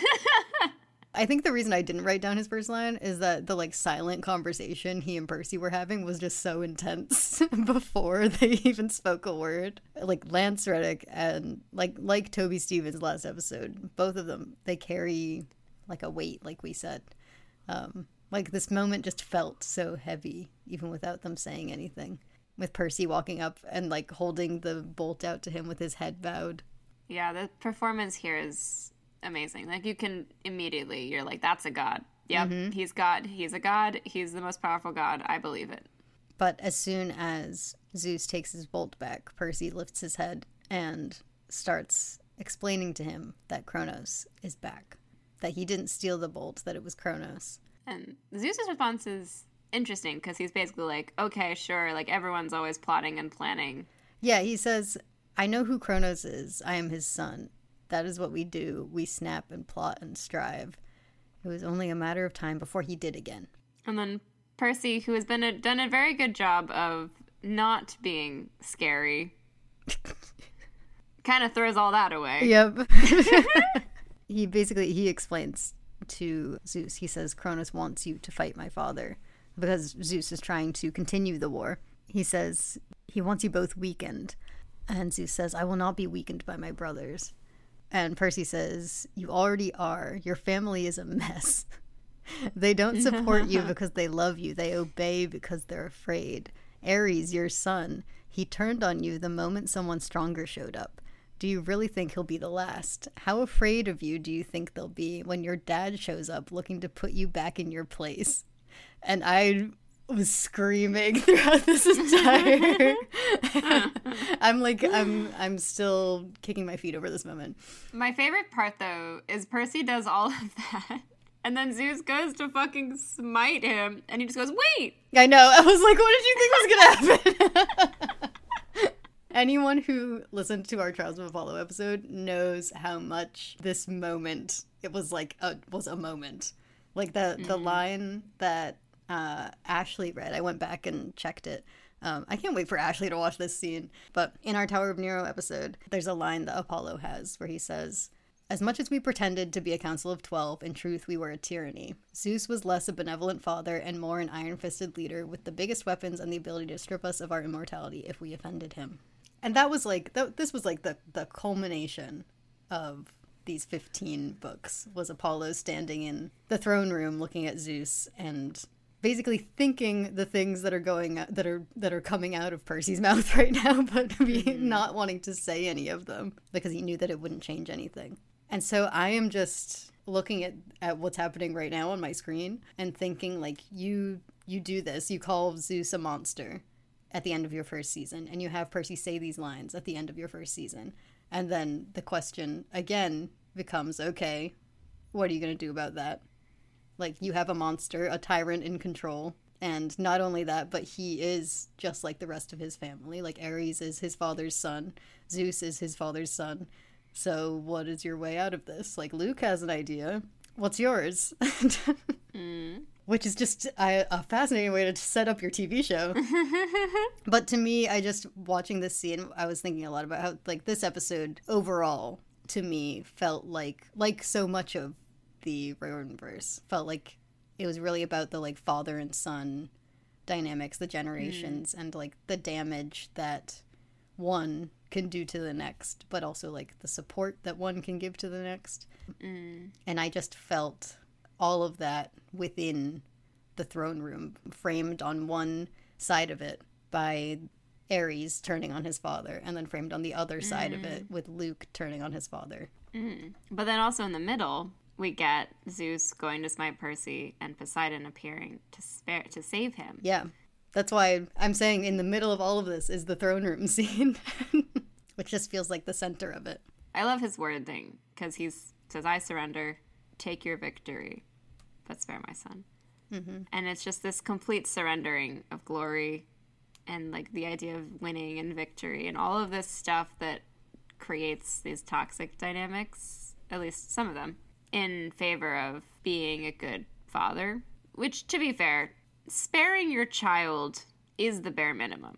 I think the reason I didn't write down his first line is that the, like, silent conversation he and Percy were having was just so intense before they even spoke a word. Like, Lance Reddick and, like, like Toby Stevens last episode, both of them, they carry, like, a weight, like we said. Um... Like, this moment just felt so heavy, even without them saying anything. With Percy walking up and, like, holding the bolt out to him with his head bowed. Yeah, the performance here is amazing. Like, you can immediately, you're like, that's a god. Yep, mm-hmm. He's God. He's a god. He's the most powerful god. I believe it. But as soon as Zeus takes his bolt back, Percy lifts his head and starts explaining to him that Kronos is back. That he didn't steal the bolt, that it was Kronos. And Zeus's response is interesting because he's basically like, okay, sure, like everyone's always plotting and planning. Yeah, he says, I know who Kronos is. I am his son. That is what we do. We snap and plot and strive. It was only a matter of time before he did again. And then Percy, who has been a, done a very good job of not being scary, kind of throws all that away. Yep. He basically, he explains to Zeus, he says, Kronos wants you to fight my father because Zeus is trying to continue the war. He says he wants you both weakened, and Zeus says, I will not be weakened by my brothers. And Percy says, you already are. Your family is a mess. They don't support you because they love you. They obey because they're afraid. Ares, your son, he turned on you the moment someone stronger showed up. Do you really think he'll be the last? How afraid of you do you think they'll be when your dad shows up looking to put you back in your place? And I was screaming throughout this entire... I'm like, I'm I'm still kicking my feet over this moment. My favorite part, though, is Percy does all of that. And then Zeus goes to fucking smite him. And he just goes, wait! I know. I was like, what did you think was going to happen? Anyone who listened to our Trials of Apollo episode knows how much this moment, it was like, a, was a moment. Like the, mm-hmm. the line that uh, Ashley read, I went back and checked it. Um, I can't wait for Ashley to watch this scene. But in our Tower of Nero episode, there's a line that Apollo has where he says, as much as we pretended to be a council of twelve, in truth we were a tyranny. Zeus was less a benevolent father and more an iron-fisted leader with the biggest weapons and the ability to strip us of our immortality if we offended him. And that was like, th- this was like the, the culmination of these fifteen books, was Apollo standing in the throne room looking at Zeus and basically thinking the things that are going, that are that are coming out of Percy's mouth right now, but mm-hmm. not wanting to say any of them because he knew that it wouldn't change anything. And so I am just looking at, at what's happening right now on my screen and thinking, like, you you do this, you call Zeus a monster at the end of your first season, and you have Percy say these lines at the end of your first season. And then the question, again, becomes, okay, what are you going to do about that? Like, you have a monster, a tyrant in control, and not only that, but he is just like the rest of his family. Like, Ares is his father's son, Zeus is his father's son. So what is your way out of this? Like, Luke has an idea. What's yours? mm. Which is just a, a fascinating way to set up your T V show. But to me, I just, watching this scene, I was thinking a lot about how, like, this episode overall, to me, felt like, like so much of the Riordanverse, felt like it was really about the, like, father and son dynamics, the generations, mm. and, like, the damage that one can do to the next, but also like the support that one can give to the next. Mm. And I just felt all of that within the throne room, framed on one side of it by Ares turning on his father, and then framed on the other side mm. of it with Luke turning on his father. Mm. But then also in the middle, we get Zeus going to smite Percy and Poseidon appearing to spare to save him. Yeah. That's why I'm saying in the middle of all of this is the throne room scene, which just feels like the center of it. I love his word thing, because he says, I surrender, take your victory, but spare my son. Mm-hmm. And it's just this complete surrendering of glory and like the idea of winning and victory and all of this stuff that creates these toxic dynamics, at least some of them, in favor of being a good father, which, to be fair, sparing your child is the bare minimum.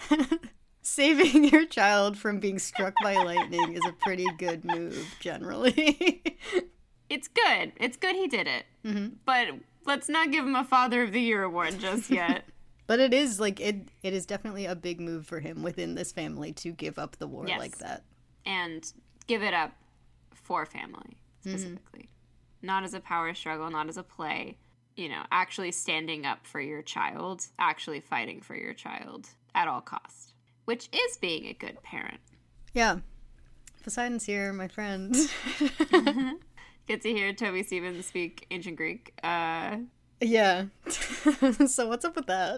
Saving your child from being struck by lightning is a pretty good move, generally. It's good. It's good he did it. Mm-hmm. But let's not give him a Father of the Year award just yet. But it is, like, it. it is definitely a big move for him within this family to give up the war yes. like that. And give it up for family, specifically. Mm-hmm. Not as a power struggle, not as a play. You know, actually standing up for your child, actually fighting for your child at all costs, which is being a good parent. Yeah. Poseidon's here, my friend. Get to hear Toby Stevens speak ancient Greek. Uh, yeah. So what's up with that?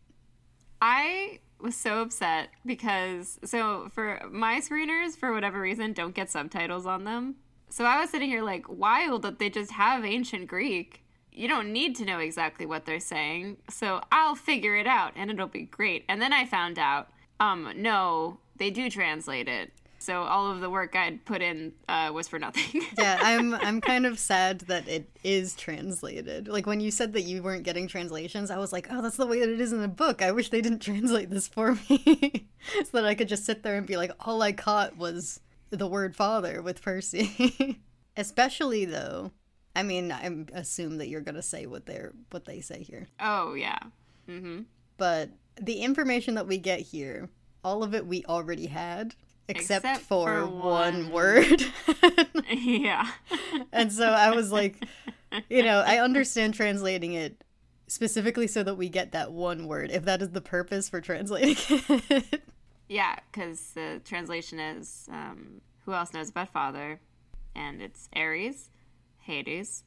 I was so upset because, so for my screeners, for whatever reason, don't get subtitles on them. So I was sitting here like, wild that they just have ancient Greek. You don't need to know exactly what they're saying, so I'll figure it out, and it'll be great. And then I found out, um, no, they do translate it. So all of the work I'd put in uh, was for nothing. Yeah, I'm I'm kind of sad that it is translated. Like, when you said that you weren't getting translations, I was like, oh, that's the way that it is in the book. I wish they didn't translate this for me. So that I could just sit there and be like, all I caught was the word father with Percy. Especially, though... I mean, I assume that you're going to say what they're what they say here. Oh, yeah. Mm-hmm. But the information that we get here, all of it we already had, except, except for, for one, one word. Yeah. And so I was like, you know, I understand translating it specifically so that we get that one word, if that is the purpose for translating it. Yeah, because the translation is, um, who else knows about father? And it's Ares. Hades,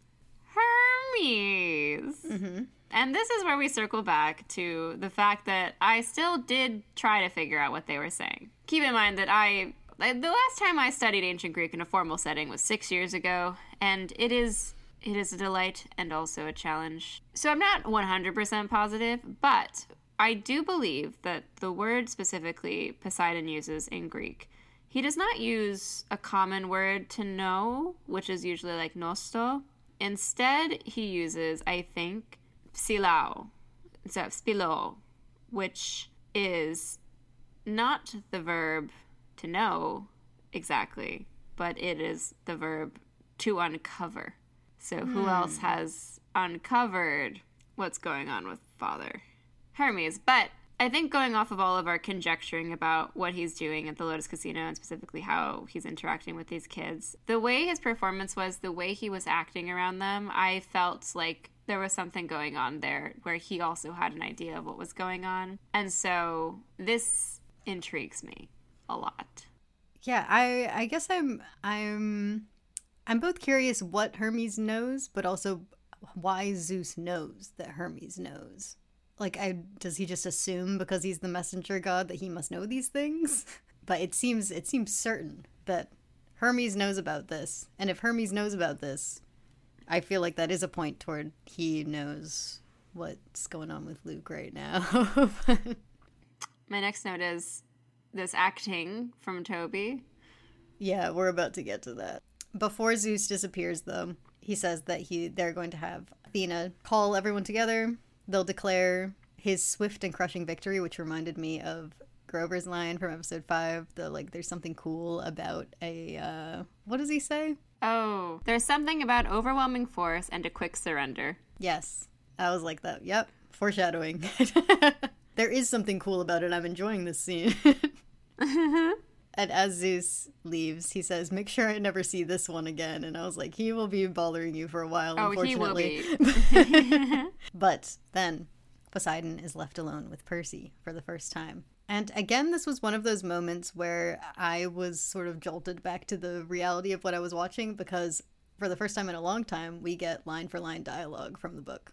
Hermes. Mm-hmm. And this is where we circle back to the fact that I still did try to figure out what they were saying. Keep in mind that I, the last time I studied ancient Greek in a formal setting was six years ago, and it is it is a delight and also a challenge. So I'm not one hundred percent positive, but I do believe that the word specifically Poseidon uses in Greek, he does not use a common word to know, which is usually like nosto. Instead, he uses, I think, psilao, so spilo, which is not the verb to know exactly, but it is the verb to uncover. So who hmm. else has uncovered what's going on with father? Hermes. But I think going off of all of our conjecturing about what he's doing at the Lotus Casino and specifically how he's interacting with these kids, the way his performance was, the way he was acting around them, I felt like there was something going on there where he also had an idea of what was going on. And so this intrigues me a lot. Yeah, I I guess I'm I'm I'm both curious what Hermes knows, but also why Zeus knows that Hermes knows. Like, I, does he just assume because he's the messenger god that he must know these things? But it seems it seems certain that Hermes knows about this. And if Hermes knows about this, I feel like that is a point toward he knows what's going on with Luke right now. My next note is this acting from Toby. Yeah, we're about to get to that. Before Zeus disappears, though, he says that he they're going to have Athena call everyone together. They'll declare his swift and crushing victory, which reminded me of Grover's line from episode five. The, like, there's something cool about a, uh, what does he say? Oh, there's something about overwhelming force and a quick surrender. Yes. I was like that. Yep. Foreshadowing. There is something cool about it. I'm enjoying this scene. And as Zeus leaves, he says, make sure I never see this one again. And I was like, he will be bothering you for a while, oh, unfortunately. He will be. But then Poseidon is left alone with Percy for the first time. And again, this was one of those moments where I was sort of jolted back to the reality of what I was watching, because for the first time in a long time, we get line-for-line dialogue from the book.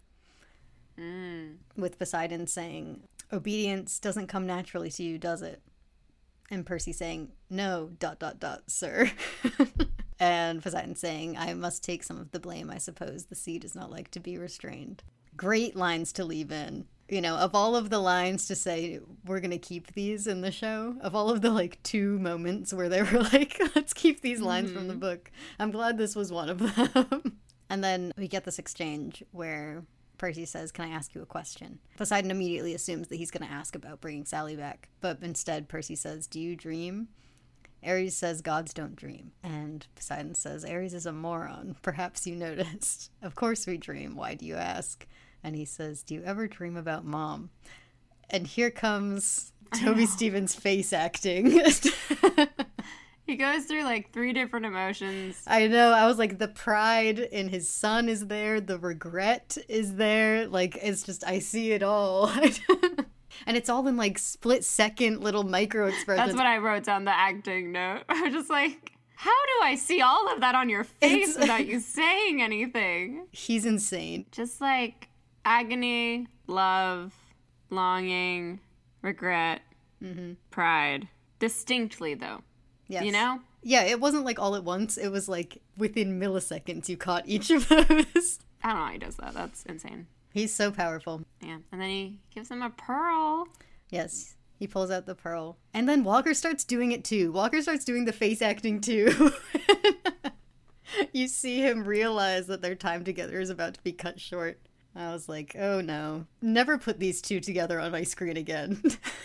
Mm. With Poseidon saying, obedience doesn't come naturally to you, does it? And Percy saying, no, dot, dot, dot, sir. And Poseidon saying, I must take some of the blame, I suppose. The sea does not like to be restrained. Great lines to leave in. You know, of all of the lines to say, we're going to keep these in the show, of all of the, like, two moments where they were like, let's keep these lines mm-hmm. from the book, I'm glad this was one of them. And then we get this exchange where Percy says, can I ask you a question? Poseidon immediately assumes that he's going to ask about bringing Sally back. But instead, Percy says, do you dream? Ares says, gods don't dream. And Poseidon says, Ares is a moron. Perhaps you noticed. Of course we dream. Why do you ask? And he says, do you ever dream about Mom? And here comes Toby Stephens' face acting. He goes through like three different emotions. I know. I was like, the pride in his son is there. The regret is there. Like, it's just, I see it all. And it's all in like split second little micro expressions. That's what I wrote down the acting note. I was just like, how do I see all of that on your face it's... without you saying anything? He's insane. Just like agony, love, longing, regret, mm-hmm. pride. Distinctly, though. Yes. You know? Yeah, it wasn't like all at once. It was like within milliseconds you caught each of those. I don't know how he does that. That's insane. He's so powerful. Yeah. And then he gives him a pearl. Yes. He pulls out the pearl. And then Walker starts doing it too. Walker starts doing the face acting too. You see him realize that their time together is about to be cut short. I was like, oh no. Never put these two together on my screen again.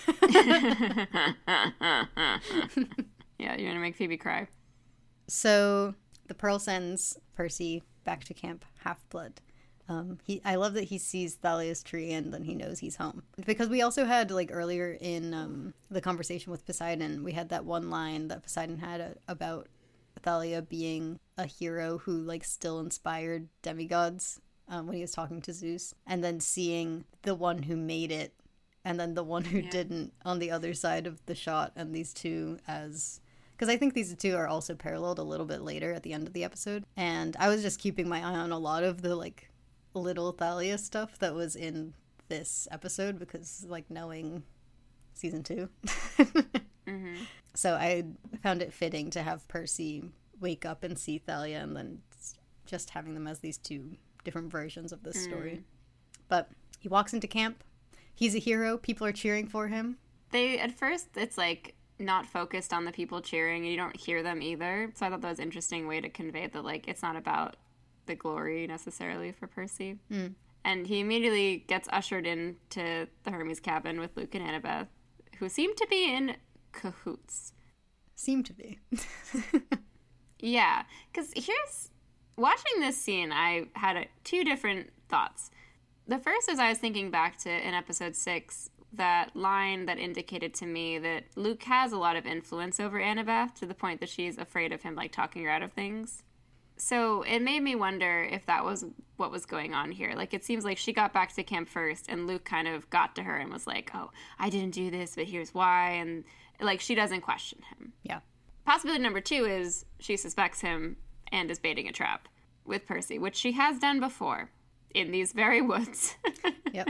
Yeah, you're gonna make Phoebe cry. So the pearl sends Percy back to Camp Half-Blood. Um, he, I love that he sees Thalia's tree and then he knows he's home. Because we also had, like, earlier in um, the conversation with Poseidon, we had that one line that Poseidon had a, about Thalia being a hero who, like, still inspired demigods um, when he was talking to Zeus. And then seeing the one who made it and then the one who yeah. didn't on the other side of the shot, and these two as... Because I think these two are also paralleled a little bit later at the end of the episode. And I was just keeping my eye on a lot of the, like, little Thalia stuff that was in this episode because, like, knowing season two. mm-hmm. So I found it fitting to have Percy wake up and see Thalia and then just having them as these two different versions of this mm. story. But he walks into camp. He's a hero. People are cheering for him. They, at first, it's like... not focused on the people cheering, and you don't hear them either. So I thought that was an interesting way to convey that, like, it's not about the glory necessarily for Percy. Mm. And he immediately gets ushered into the Hermes cabin with Luke and Annabeth, who seem to be in cahoots. Seem to be. Yeah, because here's... Watching this scene, I had a, two different thoughts. The first is I was thinking back to, in episode six... that line that indicated to me that Luke has a lot of influence over Annabeth to the point that she's afraid of him, like, talking her out of things. So it made me wonder if that was what was going on here. Like, it seems like she got back to camp first, and Luke kind of got to her and was like, oh, I didn't do this, but here's why. And, like, she doesn't question him. Yeah. Possibility number two is she suspects him and is baiting a trap with Percy, which she has done before in these very woods. Yep.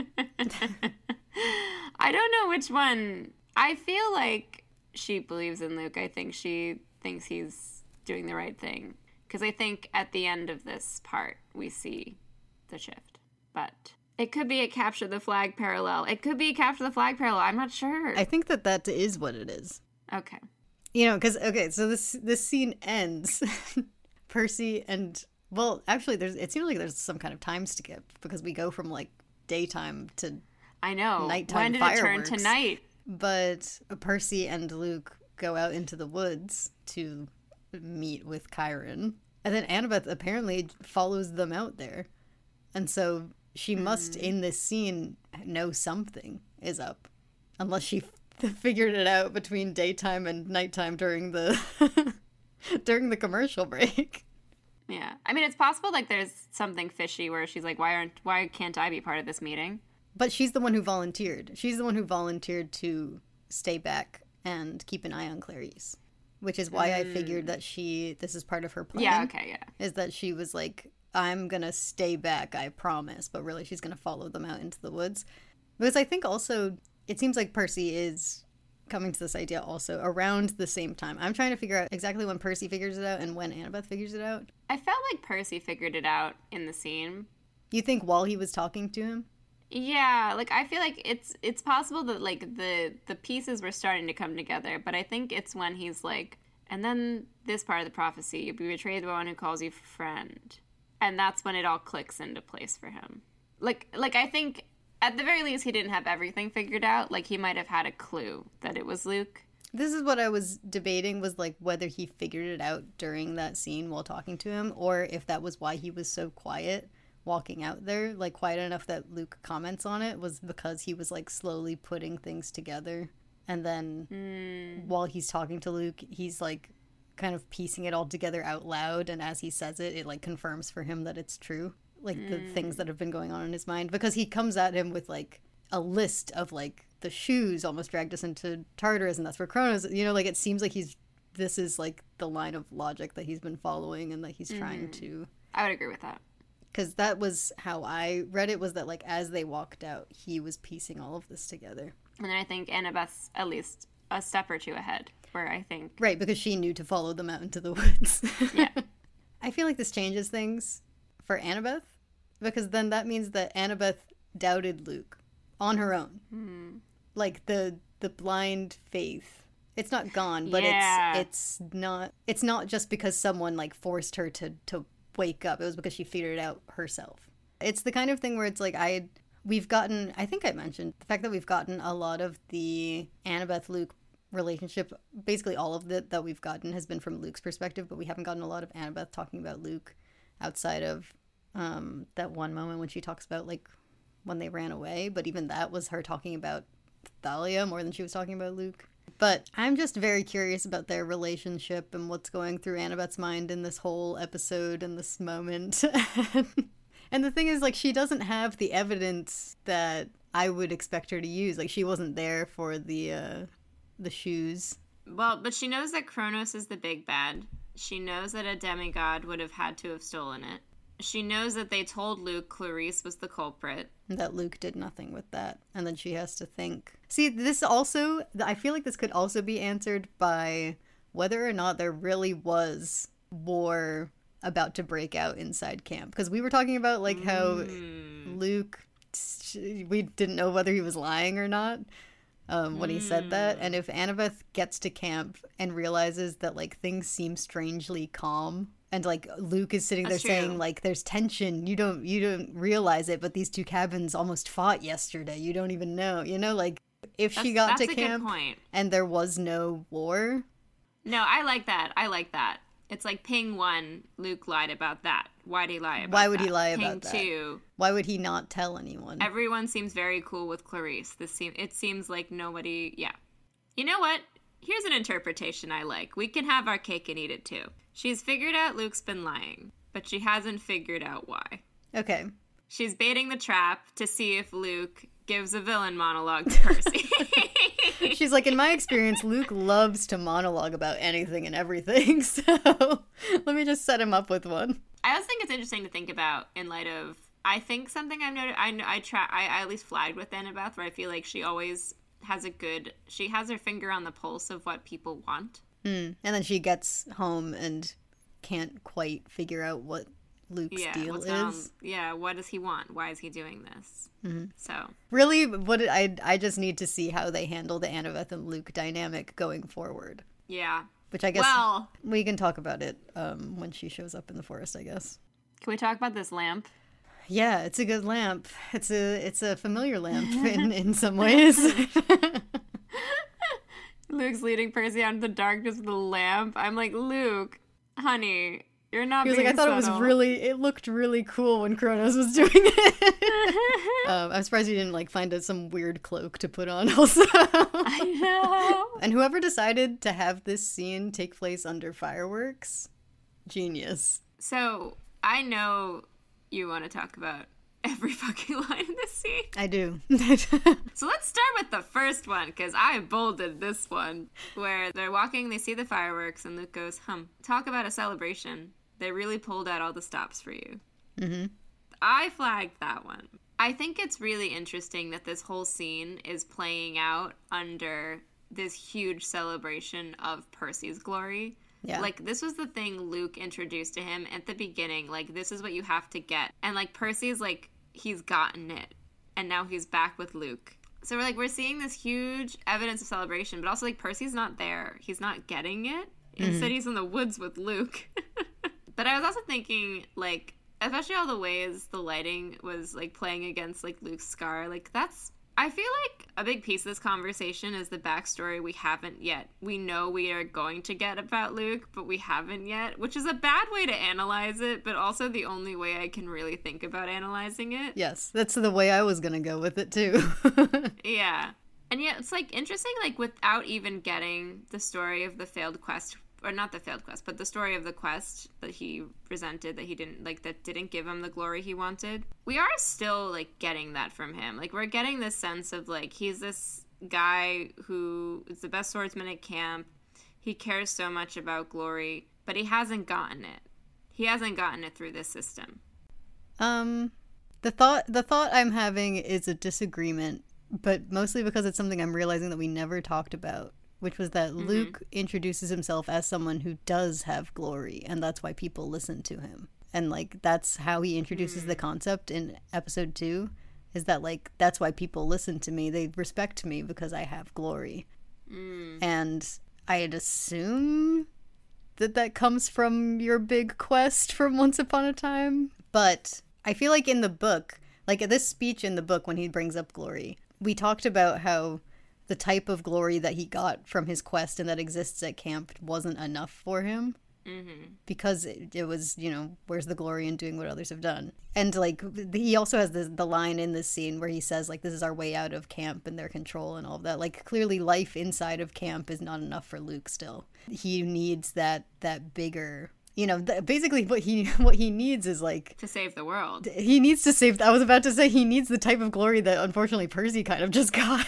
I don't know which one. I feel like she believes in Luke. I think she thinks he's doing the right thing. Because I think at the end of this part, we see the shift. But it could be a capture the flag parallel. It could be a capture the flag parallel. I'm not sure. I think that that is what it is. Okay. You know, because, okay, so this this scene ends. Percy and, well, actually, there's it seems like there's some kind of time skip. Because we go from, like, daytime to I know. nighttime When did fireworks. it turn to night? But Percy and Luke go out into the woods to meet with Chiron. And then Annabeth apparently follows them out there. And so she must, mm. in this scene, know something is up. Unless she figured it out between daytime and nighttime during the during the commercial break. Yeah. I mean, it's possible, like, there's something fishy where she's like, why aren't, why can't I be part of this meeting? But she's the one who volunteered. She's the one who volunteered to stay back and keep an eye on Clarice. Which is why mm. I figured that she, this is part of her plan. Yeah, okay, yeah. Is that she was like, I'm going to stay back, I promise. But really, she's going to follow them out into the woods. Because I think also, it seems like Percy is coming to this idea also around the same time. I'm trying to figure out exactly when Percy figures it out and when Annabeth figures it out. I felt like Percy figured it out in the scene. You think while he was talking to him? Yeah, like, I feel like it's it's possible that, like, the, the pieces were starting to come together, but I think it's when he's like, and then this part of the prophecy, you'll be betrayed by one who calls you friend. And that's when it all clicks into place for him. Like, like I think, at the very least, he didn't have everything figured out. Like, he might have had a clue that it was Luke. This is what I was debating, was, like, whether he figured it out during that scene while talking to him, or if that was why he was so quiet walking out there, like, quiet enough that Luke comments on it, was because he was, like, slowly putting things together. And then mm. while he's talking to Luke, he's, like, kind of piecing it all together out loud, and as he says it, it, like, confirms for him that it's true. Like, mm. the things that have been going on in his mind. Because he comes at him with, like, a list of, like, the shoes almost dragged us into Tartarus, and that's where Kronos, you know, like, it seems like he's, this is, like, the line of logic that he's been following and that he's mm. trying to... I would agree with that. Because that was how I read it, was that, like, as they walked out, he was piecing all of this together. And then I think Annabeth's at least a step or two ahead, where I think... Right, because she knew to follow them out into the woods. Yeah. I feel like this changes things for Annabeth, because then that means that Annabeth doubted Luke on her own. Mm. Like, the the blind faith. It's not gone, but yeah. it's it's not it's not just because someone, like, forced her to, to wake up. It was because she figured it out herself. It's the kind of thing where it's like, I we've gotten, I think I mentioned, the fact that we've gotten a lot of the Annabeth-Luke relationship, basically all of it that we've gotten has been from Luke's perspective, but we haven't gotten a lot of Annabeth talking about Luke outside of um, that one moment when she talks about, like, when they ran away, but even that was her talking about Thalia more than she was talking about Luke. But I'm just very curious about their relationship and what's going through Annabeth's mind in this whole episode and this moment. And the thing is, like, she doesn't have the evidence that I would expect her to use. Like, she wasn't there for the uh, the shoes. Well, but she knows that Kronos is the big bad. She knows that a demigod would have had to have stolen it. She knows that they told Luke Clarice was the culprit. That Luke did nothing with that. And then she has to think. See, this also, I feel like this could also be answered by whether or not there really was war about to break out inside camp. Because we were talking about, like, how mm. Luke, we didn't know whether he was lying or not um, when mm. he said that. And if Annabeth gets to camp and realizes that, like, things seem strangely calm, and, like, Luke is sitting That's there true. saying, like, there's tension. You don't you don't realize it, but these two cabins almost fought yesterday. You don't even know. You know, like, if that's, she got that's to a camp good point. And there was no war. No, I like that. I like that. It's like Ping one, Luke lied about that. Why'd he lie about that? Why would that? he lie Ping about that? two, why would he not tell anyone? Everyone seems very cool with Clarice. This seem, It seems like nobody... Yeah. You know what? Here's an interpretation I like. We can have our cake and eat it too. She's figured out Luke's been lying, but she hasn't figured out why. Okay. She's baiting the trap to see if Luke gives a villain monologue to Percy. She's like, in my experience, Luke loves to monologue about anything and everything, so let me just set him up with one. I also think it's interesting to think about in light of, I think something I've noted, I, I, try, I, I at least flagged with Annabeth, where I feel like she always has a good, she has her finger on the pulse of what people want. Mm. And then she gets home and can't quite figure out what Luke's yeah, deal what's is. on, yeah, what does he want? Why is he doing this? Mm-hmm. So really, what I I just need to see how they handle the Annabeth and Luke dynamic going forward. Yeah, which I guess well, we can talk about it um, when she shows up in the forest, I guess. Can we talk about this lamp? Yeah, it's a good lamp. It's a it's a familiar lamp in in some ways. Luke's leading Percy out into the darkness with a lamp. I'm like, Luke, honey, You're not He was being like, I thought subtle. it was really, it looked really cool when Kronos was doing it. um, I'm surprised you didn't like find a, some weird cloak to put on also. I know. And whoever decided to have this scene take place under fireworks, genius. So, I know you want to talk about every fucking line in this scene. I do. So let's start with the first one, because I bolded this one, where they're walking, they see the fireworks, and Luke goes, hum, talk about a celebration. They really pulled out all the stops for you. Mm-hmm. I flagged that one. I think it's really interesting that this whole scene is playing out under this huge celebration of Percy's glory. Yeah. Like, this was the thing Luke introduced to him at the beginning. Like, this is what you have to get. And, like, Percy's, like, he's gotten it. And now he's back with Luke. So, we're, like, we're seeing this huge evidence of celebration. But also, like, Percy's not there. He's not getting it. Mm-hmm. Instead, he's in the woods with Luke. But I was also thinking, like, especially all the ways the lighting was, like, playing against, like, Luke's scar. Like, that's... I feel like a big piece of this conversation is the backstory we haven't yet. We know we are going to get about Luke, but we haven't yet, which is a bad way to analyze it, but also the only way I can really think about analyzing it. Yes, that's the way I was going to go with it, too. Yeah. And yet, it's, like, interesting, like, without even getting the story of the failed quest, or not the failed quest, but the story of the quest that he presented that he didn't, like, that didn't give him the glory he wanted. We are still, like, getting that from him. Like, we're getting this sense of, like, he's this guy who is the best swordsman at camp. He cares so much about glory, but he hasn't gotten it. He hasn't gotten it through this system. Um, the thought, the thought I'm having is a disagreement, but mostly because it's something I'm realizing that we never talked about. Which was that mm-hmm. Luke introduces himself as someone who does have glory, and that's why people listen to him. And, like, that's how he introduces mm. the concept in episode two, is that, like, that's why people listen to me. They respect me because I have glory. Mm. And I'd assume that that comes from your big quest from Once Upon a Time. But I feel like in the book, like, this speech in the book when he brings up glory, we talked about how the type of glory that he got from his quest and that exists at camp wasn't enough for him. Mm-hmm. Because it, it was, you know, where's the glory in doing what others have done? And, like, he also has the, the line in this scene where he says, like, this is our way out of camp and their control and all of that. Like, clearly life inside of camp is not enough for Luke still. He needs that that bigger... You know, th- basically what he what he needs is, like... To save the world. He needs to save... I was about to say he needs the type of glory that, unfortunately, Percy kind of just got.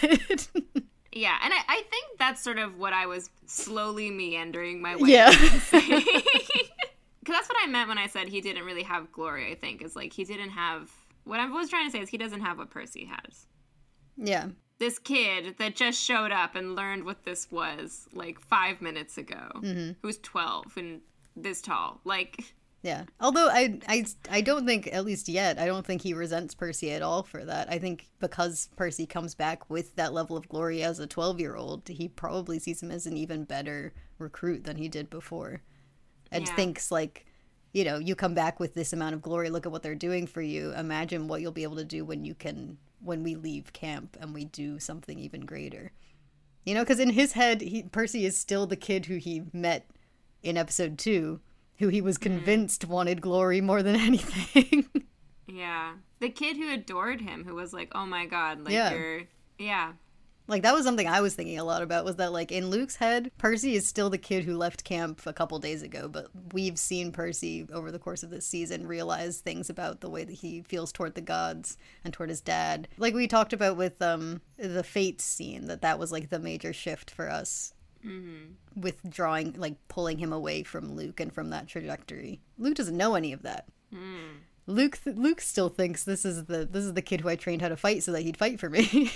Yeah, and I, I think that's sort of what I was slowly meandering my way yeah. to saying. Because that's what I meant when I said he didn't really have glory, I think. Is, like, he didn't have... What I was trying to say is he doesn't have what Percy has. Yeah. This kid that just showed up and learned what this was, like, five minutes ago, mm-hmm. who's twelve and... this tall, like... Yeah. Although I, I, I don't think, at least yet, I don't think he resents Percy at all for that. I think because Percy comes back with that level of glory as a twelve-year-old, he probably sees him as an even better recruit than he did before. And yeah. thinks, like, you know, you come back with this amount of glory, look at what they're doing for you, imagine what you'll be able to do when you can, when we leave camp and we do something even greater. You know, because in his head, he, Percy is still the kid who he met in episode two, who he was convinced mm. wanted glory more than anything. Yeah. The kid who adored him, who was like, oh my god, like, yeah. you're... Yeah. Like, that was something I was thinking a lot about, was that, like, in Luke's head, Percy is still the kid who left camp a couple days ago, but we've seen Percy, over the course of this season, realize things about the way that he feels toward the gods and toward his dad. Like we talked about with um the Fates scene, that that was, like, the major shift for us. Mm-hmm. Withdrawing, like, pulling him away from Luke and from that trajectory. Luke doesn't know any of that. Mm. Luke th- Luke still thinks this is the this is the kid who I trained how to fight so that he'd fight for me.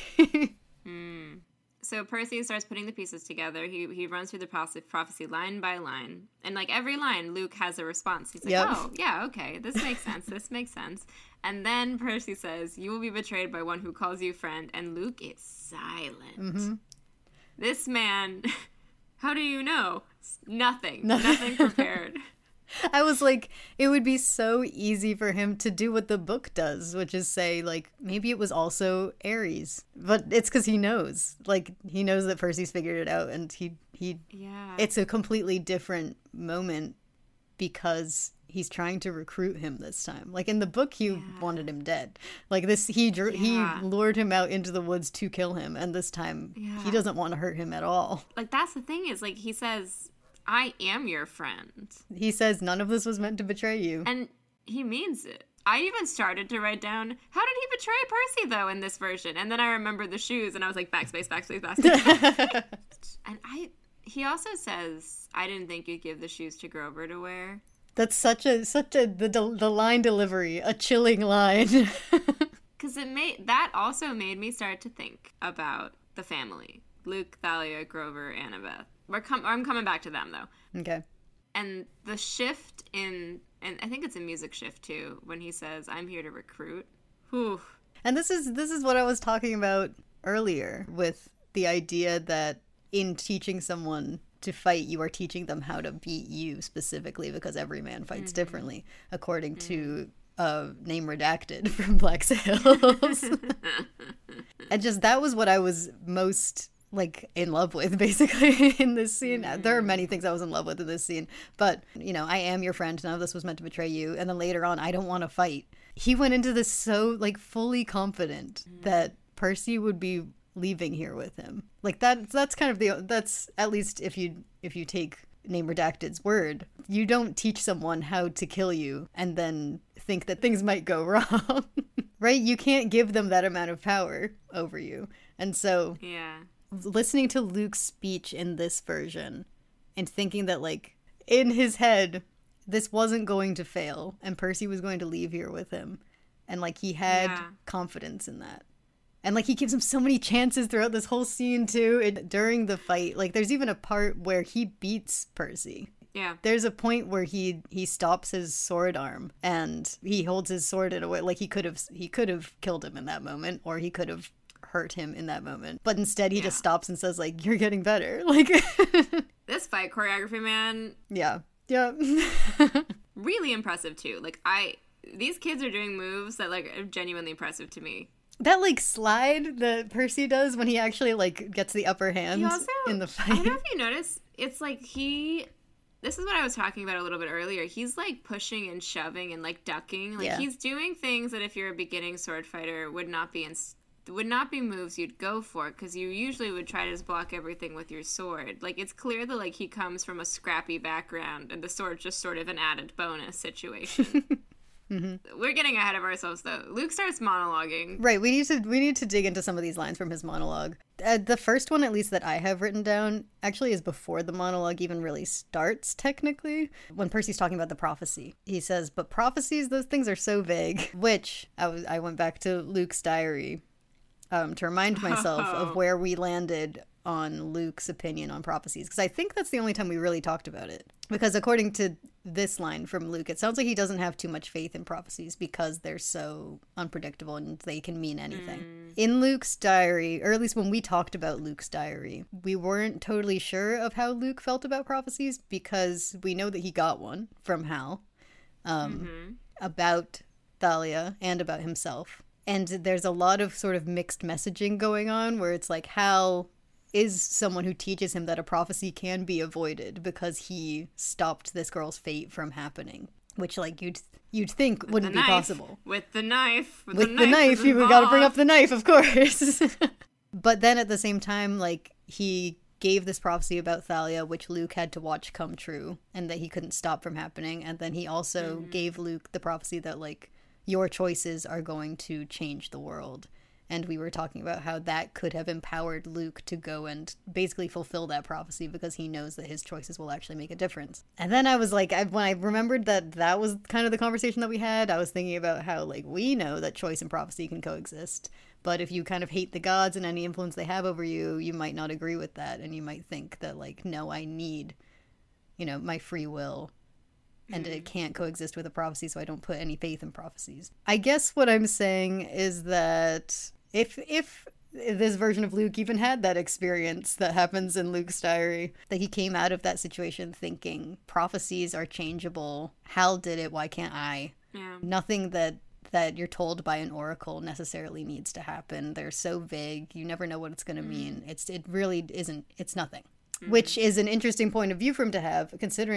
mm. So Percy starts putting the pieces together. He he runs through the prophecy, prophecy line by line. And, like, every line, Luke has a response. He's like, yep. oh, yeah, okay, this makes sense, this makes sense. And then Percy says, you will be betrayed by one who calls you friend. And Luke is silent. Mm-hmm. This man... How do you know? Nothing. Nothing prepared. I was like, it would be so easy for him to do what the book does, which is say, like, maybe it was also Ares. But it's because he knows. Like, he knows that Percy's figured it out, and he... he yeah. It's a completely different moment because he's trying to recruit him this time. Like in the book, he yeah. wanted him dead. Like this, he drew, yeah. he lured him out into the woods to kill him, and this time yeah. he doesn't want to hurt him at all. Like that's the thing is, like he says, "I am your friend." He says none of this was meant to betray you, and he means it. I even started to write down, how did he betray Percy, though, in this version? And then I remembered the shoes, and I was like, backspace, backspace, backspace. And I, he also says, I didn't think you'd give the shoes to Grover to wear. That's such a, such a, the, the line delivery, a chilling line. Because it made, that also made me start to think about the family. Luke, Thalia, Grover, Annabeth. We're com- I'm coming back to them, though. Okay. And the shift in... And I think it's a music shift, too, when he says, I'm here to recruit. Whew. And this is this is what I was talking about earlier with the idea that in teaching someone to fight, you are teaching them how to beat you specifically because every man fights mm-hmm. differently, according mm-hmm. to uh, Name Redacted from Black Sails. And just that was what I was most... like in love with basically in this scene. Mm. There are many things I was in love with in this scene, but you know, I am your friend, none of this was meant to betray you. And then later on, I don't want to fight. He went into this so like fully confident mm. that Percy would be leaving here with him. Like that that's kind of the that's at least if you if you take Name Redacted's word, you don't teach someone how to kill you and then think that things might go wrong. Right? You can't give them that amount of power over you. And so yeah, listening to Luke's speech in this version and thinking that, like, in his head, this wasn't going to fail and Percy was going to leave here with him. And, like, he had yeah. confidence in that. And, like, he gives him so many chances throughout this whole scene, too, and during the fight. Like, there's even a part where he beats Percy. Yeah. There's a point where he he stops his sword arm and he holds his sword in a way, like, he could have he could have killed him in that moment, or he could have hurt him in that moment, but instead he yeah. just stops and says, like, you're getting better. Like this fight choreography, man, yeah yeah really impressive too. Like I these kids are doing moves that like are genuinely impressive to me. That like slide that Percy does when he actually like gets the upper hand also, in the fight. I don't know if you notice, it's like he this is what I was talking about a little bit earlier. He's like pushing and shoving and like ducking, like yeah. he's doing things that if you're a beginning sword fighter would not be in would not be moves you'd go for, because you usually would try to just block everything with your sword. Like, it's clear that, like, he comes from a scrappy background, and the sword's just sort of an added bonus situation. Mm-hmm. We're getting ahead of ourselves, though. Luke starts monologuing. Right, we need to we need to dig into some of these lines from his monologue. Uh, the first one, at least, that I have written down, actually is before the monologue even really starts, technically. When Percy's talking about the prophecy, he says, but prophecies, those things are so vague. Which, I, was, I went back to Luke's diary Um, to remind myself oh. of where we landed on Luke's opinion on prophecies. Because I think that's the only time we really talked about it. Because according to this line from Luke, it sounds like he doesn't have too much faith in prophecies because they're so unpredictable and they can mean anything. Mm. In Luke's diary, or at least when we talked about Luke's diary, we weren't totally sure of how Luke felt about prophecies because we know that he got one from Hal um, mm-hmm. about Thalia and about himself. And there's a lot of sort of mixed messaging going on where it's like Hal is someone who teaches him that a prophecy can be avoided because he stopped this girl's fate from happening, which like you'd you'd think with wouldn't be knife. possible. With the knife. With, with the, the knife. knife You got to bring up the knife, of course. But then at the same time, like, he gave this prophecy about Thalia, which Luke had to watch come true, and that he couldn't stop from happening. And then he also mm-hmm. gave Luke the prophecy that, like, your choices are going to change the world. And we were talking about how that could have empowered Luke to go and basically fulfill that prophecy because he knows that his choices will actually make a difference. And then I was like, I, when I remembered that that was kind of the conversation that we had, I was thinking about how, like, we know that choice and prophecy can coexist. But if you kind of hate the gods and any influence they have over you, you might not agree with that. And you might think that, like, no, I need, you know, my free will. And it can't coexist with a prophecy, so I don't put any faith in prophecies. I guess what I'm saying is that if if this version of Luke even had that experience that happens in Luke's diary, that he came out of that situation thinking prophecies are changeable. Hal did it, why can't I? Yeah. Nothing that that you're told by an oracle necessarily needs to happen. They're so vague. You never know what it's going to mm. mean. It's It really isn't. It's nothing. Mm. Which is an interesting point of view for him to have, considering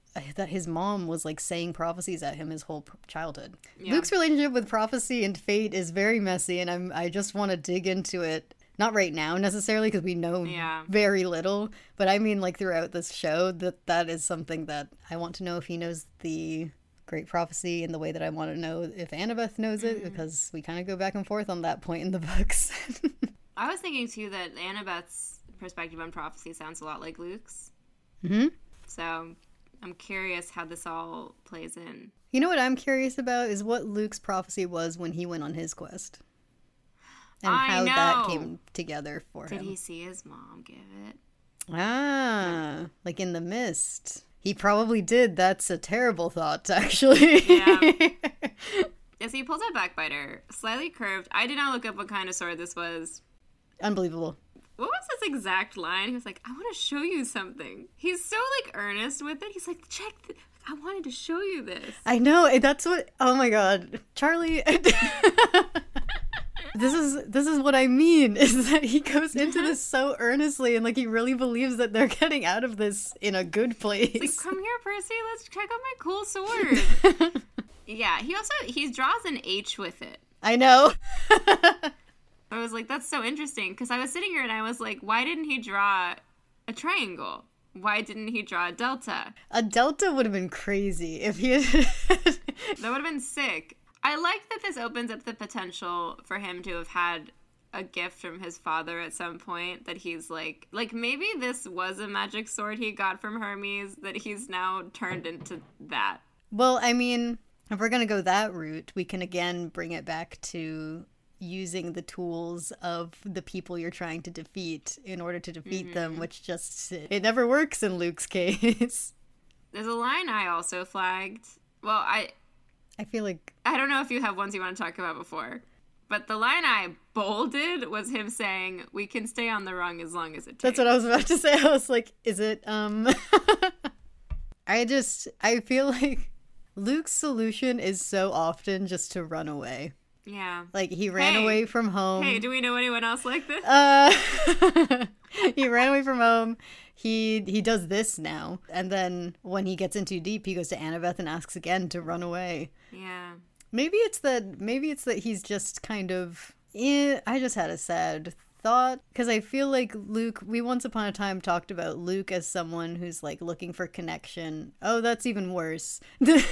that his mom was like saying prophecies at him his whole childhood. Yeah. Luke's relationship with prophecy and fate is very messy, and I'm I just want to dig into it. Not right now necessarily, because we know Yeah. very little, but I mean like throughout this show, that that is something that I want to know if he knows the great prophecy in the way that I want to know if Annabeth knows it, because we kind of go back and forth on that point in the books. I was thinking too that Annabeth's perspective on prophecy sounds a lot like Luke's. Mm-hmm. So I'm curious how this all plays in. You know what I'm curious about is what Luke's prophecy was when he went on his quest. And I how know. that came together for Did him. he see his mom give it? Ah, like in the mist. He probably did. That's a terrible thought, actually. Yeah. Yeah, so he pulls out Backbiter, slightly curved. I did not look up what kind of sword this was. Unbelievable. What was his exact line? He was like, I want to show you something. He's so, like, earnest with it. He's like, check, th- I wanted to show you this. I know. That's what, oh my god. Charlie... This is this is what I mean, is that he goes into this so earnestly and like he really believes that they're getting out of this in a good place. Like, come here, Percy, let's check out my cool sword. Yeah, he also, he draws an H with it. I know. I was like, that's so interesting, because I was sitting here and I was like, why didn't he draw a triangle? Why didn't he draw a delta? A delta would have been crazy if he had... That would have been sick. I like that this opens up the potential for him to have had a gift from his father at some point, that he's like, like maybe this was a magic sword he got from Hermes that he's now turned into that. Well, I mean, if we're going to go that route, we can again bring it back to using the tools of the people you're trying to defeat in order to defeat mm-hmm. them, which just, it never works in Luke's case. There's a line I also flagged. Well, I... I feel like... I don't know if you have ones you want to talk about before, but the line I bolded was him saying, we can stay on the rung as long as it takes. That's what I was about to say. I was like, is it, um... I just, I feel like Luke's solution is so often just to run away. Yeah. Like, he ran hey, away from home. Hey, do we know anyone else like this? Uh, he ran away from home. He he does this now. And then when he gets in too deep, he goes to Annabeth and asks again to run away. Yeah. Maybe it's that, maybe it's that he's just kind of, eh, I just had a sad thought, because I feel like Luke, we once upon a time talked about Luke as someone who's like looking for connection. Oh, that's even worse. We once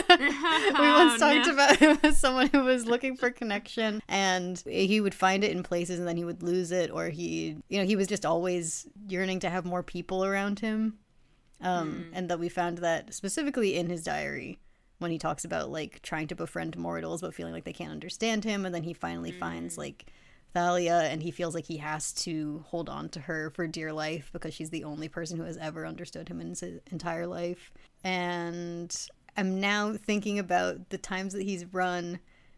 oh, talked no. about him as someone who was looking for connection, and he would find it in places and then he would lose it, or he, you know, he was just always yearning to have more people around him. Um, mm. And that we found that specifically in his diary, when he talks about like trying to befriend mortals but feeling like they can't understand him, and then he finally mm. finds like Thalia, and he feels like he has to hold on to her for dear life because she's the only person who has ever understood him in his entire life. And I'm now thinking about the times that he's run,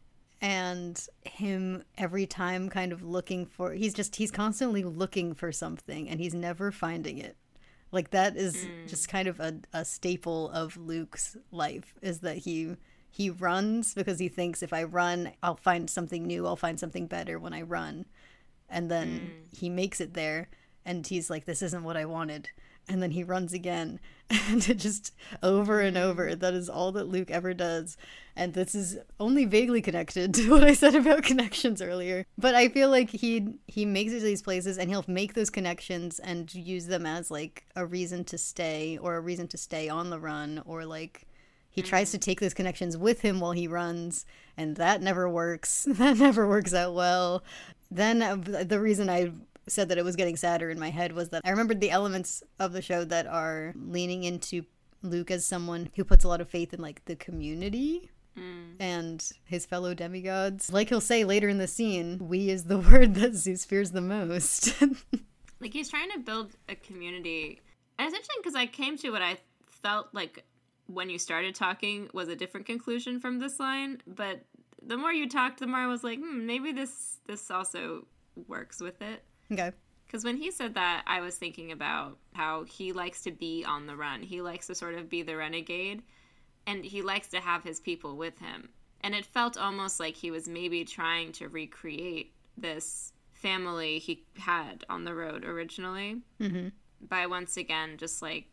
and him every time kind of looking for, he's just, he's constantly looking for something and he's never finding it. Like, that is mm. just kind of a, a staple of Luke's life, is that he he runs because he thinks, if I run, I'll find something new, I'll find something better when I run. And then mm. he makes it there, and he's like, this isn't what I wanted. And then he runs again, and it just over and over. That is all that Luke ever does. And this is only vaguely connected to what I said about connections earlier. But I feel like he he makes it to these places, and he'll make those connections and use them as like a reason to stay, or a reason to stay on the run, or like he mm-hmm. tries to take those connections with him while he runs, and that never works. That never works out well. Then uh, the reason I said that it was getting sadder in my head was that I remembered the elements of the show that are leaning into Luke as someone who puts a lot of faith in like the community mm. and his fellow demigods. Like he'll say later in the scene, we is the word that Zeus fears the most. Like, he's trying to build a community. And it's interesting because I came to what I felt like when you started talking was a different conclusion from this line, but the more you talked, the more I was like, hmm, maybe this this also works with it. Okay. Because when he said that, I was thinking about how he likes to be on the run. He likes to sort of be the renegade, and he likes to have his people with him. And it felt almost like he was maybe trying to recreate this family he had on the road originally, mm-hmm. by once again just like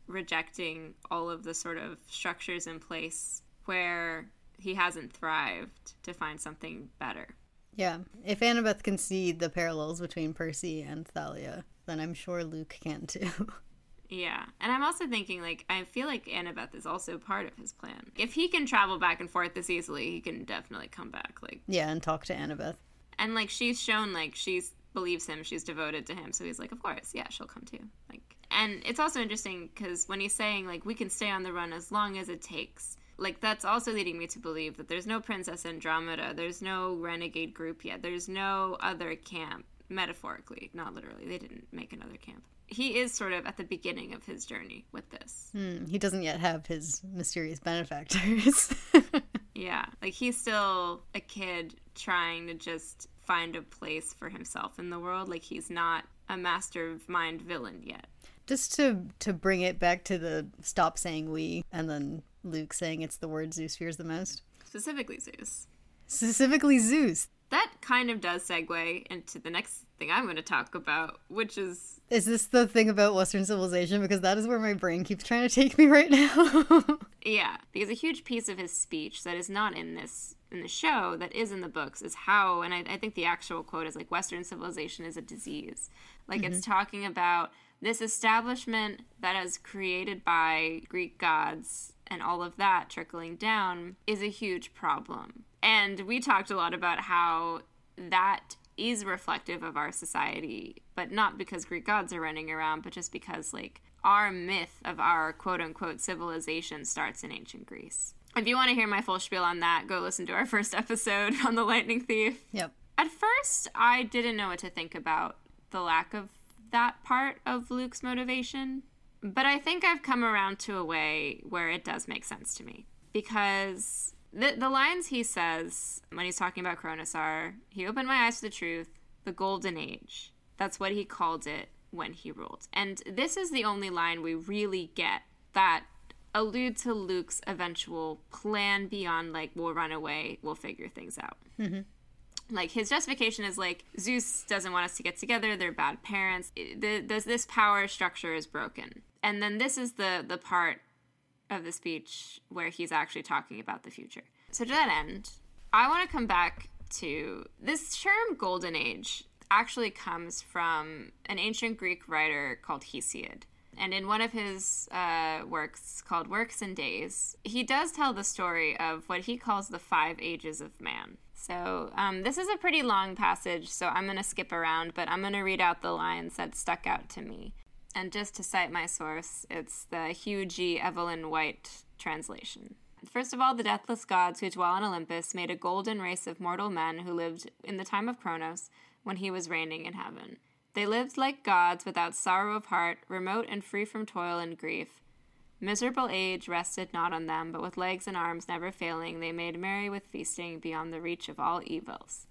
rejecting all of the sort of structures in place where he hasn't thrived to find something better. Yeah. If Annabeth can see the parallels between Percy and Thalia, then I'm sure Luke can too. Yeah. And I'm also thinking, like, I feel like Annabeth is also part of his plan. If he can travel back and forth this easily, he can definitely come back. Like, yeah, and talk to Annabeth. And, like, she's shown, like, she believes him, she's devoted to him, so he's like, of course, yeah, she'll come too. Like, and it's also interesting because when he's saying, like, we can stay on the run as long as it takes, like, that's also leading me to believe that there's no Princess Andromeda, there's no renegade group yet, there's no other camp, metaphorically, not literally, they didn't make another camp. He is sort of at the beginning of his journey with this. Hmm, he doesn't yet have his mysterious benefactors. Yeah, like, he's still a kid trying to just find a place for himself in the world. Like, he's not a mastermind villain yet. Just to to bring it back to the stop saying we, and then Luke saying it's the word Zeus fears the most. Specifically Zeus. Specifically Zeus. That kind of does segue into the next thing I'm going to talk about, which is... Is this the thing about Western civilization? Because that is where my brain keeps trying to take me right now. Yeah, because a huge piece of his speech that is not in this in the show, that is in the books, is how, and I, I think the actual quote is like, Western civilization is a disease. Like, mm-hmm. It's talking about this establishment that is created by Greek gods and all of that trickling down is a huge problem. And we talked a lot about how that is reflective of our society, but not because Greek gods are running around, but just because, like, our myth of our quote-unquote civilization starts in ancient Greece. If you want to hear my full spiel on that, go listen to our first episode on the Lightning Thief. Yep. At first, I didn't know what to think about the lack of that part of Luke's motivation, but I think I've come around to a way where it does make sense to me. Because the, the lines he says when he's talking about Cronus are, he opened my eyes to the truth, the golden age. That's what he called it when he ruled. And this is the only line we really get that allude to Luke's eventual plan beyond, like, we'll run away, we'll figure things out. Mm-hmm. Like, his justification is, like, Zeus doesn't want us to get together, they're bad parents, the, the, this power structure is broken. And then this is the, the part of the speech where he's actually talking about the future. So to that end, I want to come back to this term golden age actually comes from an ancient Greek writer called Hesiod. And in one of his uh, works called Works and Days, he does tell the story of what he calls the five ages of man. So um, this is a pretty long passage, so I'm going to skip around, but I'm going to read out the lines that stuck out to me. And just to cite my source, it's the Hugh G. Evelyn White translation. First of all, the deathless gods who dwell on Olympus made a golden race of mortal men who lived in the time of Cronos when he was reigning in heaven. They lived like gods without sorrow of heart, remote and free from toil and grief. Miserable age rested not on them, but with legs and arms never failing, they made merry with feasting beyond the reach of all evils.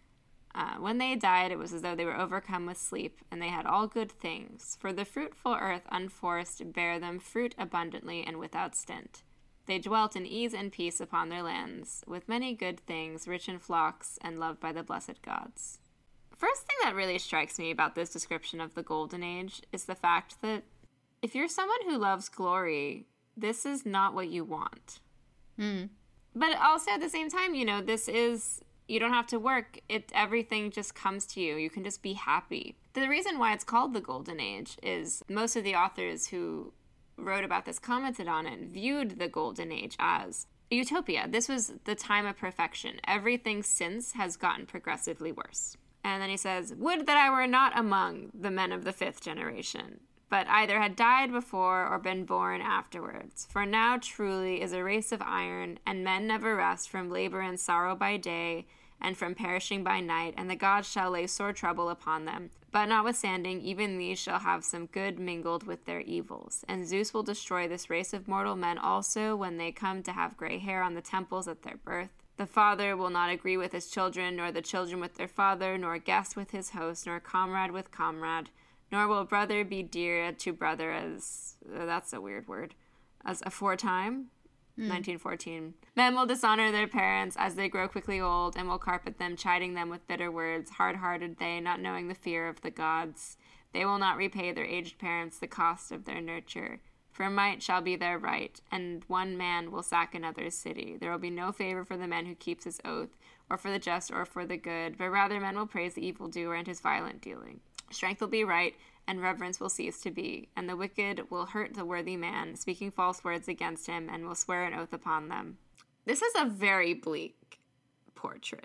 Uh, when they died, it was as though they were overcome with sleep, and they had all good things, for the fruitful earth unforced bare them fruit abundantly and without stint. They dwelt in ease and peace upon their lands, with many good things, rich in flocks, and loved by the blessed gods. First thing that really strikes me about this description of the Golden Age is the fact that if you're someone who loves glory, this is not what you want. Mm. But also at the same time, you know, this is, you don't have to work. It everything just comes to you. You can just be happy. The reason why it's called the Golden Age is most of the authors who wrote about this, commented on it, viewed the Golden Age as a utopia. This was the time of perfection. Everything since has gotten progressively worse. And then he says, would that I were not among the men of the fifth generation, but either had died before or been born afterwards. For now truly is a race of iron, and men never rest from labor and sorrow by day, and from perishing by night, and the gods shall lay sore trouble upon them. But notwithstanding, even these shall have some good mingled with their evils. And Zeus will destroy this race of mortal men also when they come to have gray hair on the temples at their birth. The father will not agree with his children, nor the children with their father, nor guest with his host, nor comrade with comrade, nor will brother be dear to brother as, uh, that's a weird word, as aforetime. Mm. nineteen fourteen. Men will dishonor their parents as they grow quickly old, and will carpet them, chiding them with bitter words. Hard-hearted they, not knowing the fear of the gods. They will not repay their aged parents the cost of their nurture. For might shall be their right, and one man will sack another's city. There will be no favor for the man who keeps his oath, or for the just, or for the good, but rather men will praise the evildoer and his violent dealing. Strength will be right, and reverence will cease to be, and the wicked will hurt the worthy man, speaking false words against him, and will swear an oath upon them. This is a very bleak portrait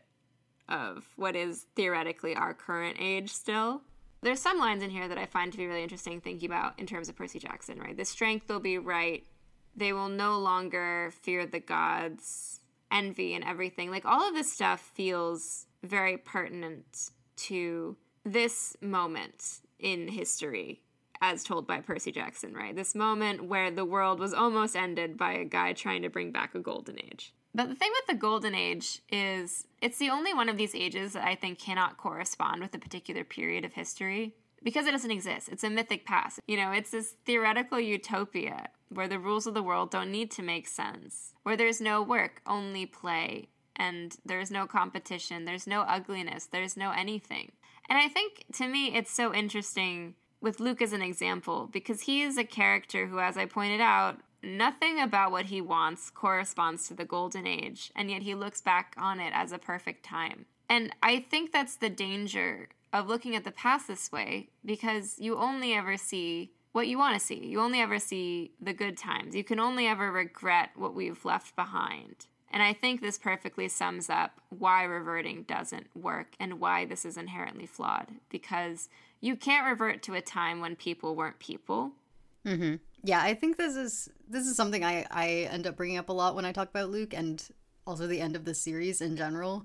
of what is theoretically our current age still. There's some lines in here that I find to be really interesting thinking about in terms of Percy Jackson, right? The strength will be right. They will no longer fear the gods, envy and everything. Like, all of this stuff feels very pertinent to this moment in history as told by Percy Jackson, right? This moment where the world was almost ended by a guy trying to bring back a golden age. But the thing with the Golden Age is it's the only one of these ages that I think cannot correspond with a particular period of history because it doesn't exist. It's a mythic past. You know, it's this theoretical utopia where the rules of the world don't need to make sense, where there's no work, only play, and there's no competition, there's no ugliness, there's no anything. And I think, to me, it's so interesting with Luke as an example because he is a character who, as I pointed out, nothing about what he wants corresponds to the Golden Age, and yet he looks back on it as a perfect time. And I think that's the danger of looking at the past this way, because you only ever see what you want to see. You only ever see the good times. You can only ever regret what we've left behind. And I think this perfectly sums up why reverting doesn't work and why this is inherently flawed, because you can't revert to a time when people weren't people. Mm-hmm. Yeah, I think this is this is something I, I end up bringing up a lot when I talk about Luke, and also the end of the series in general,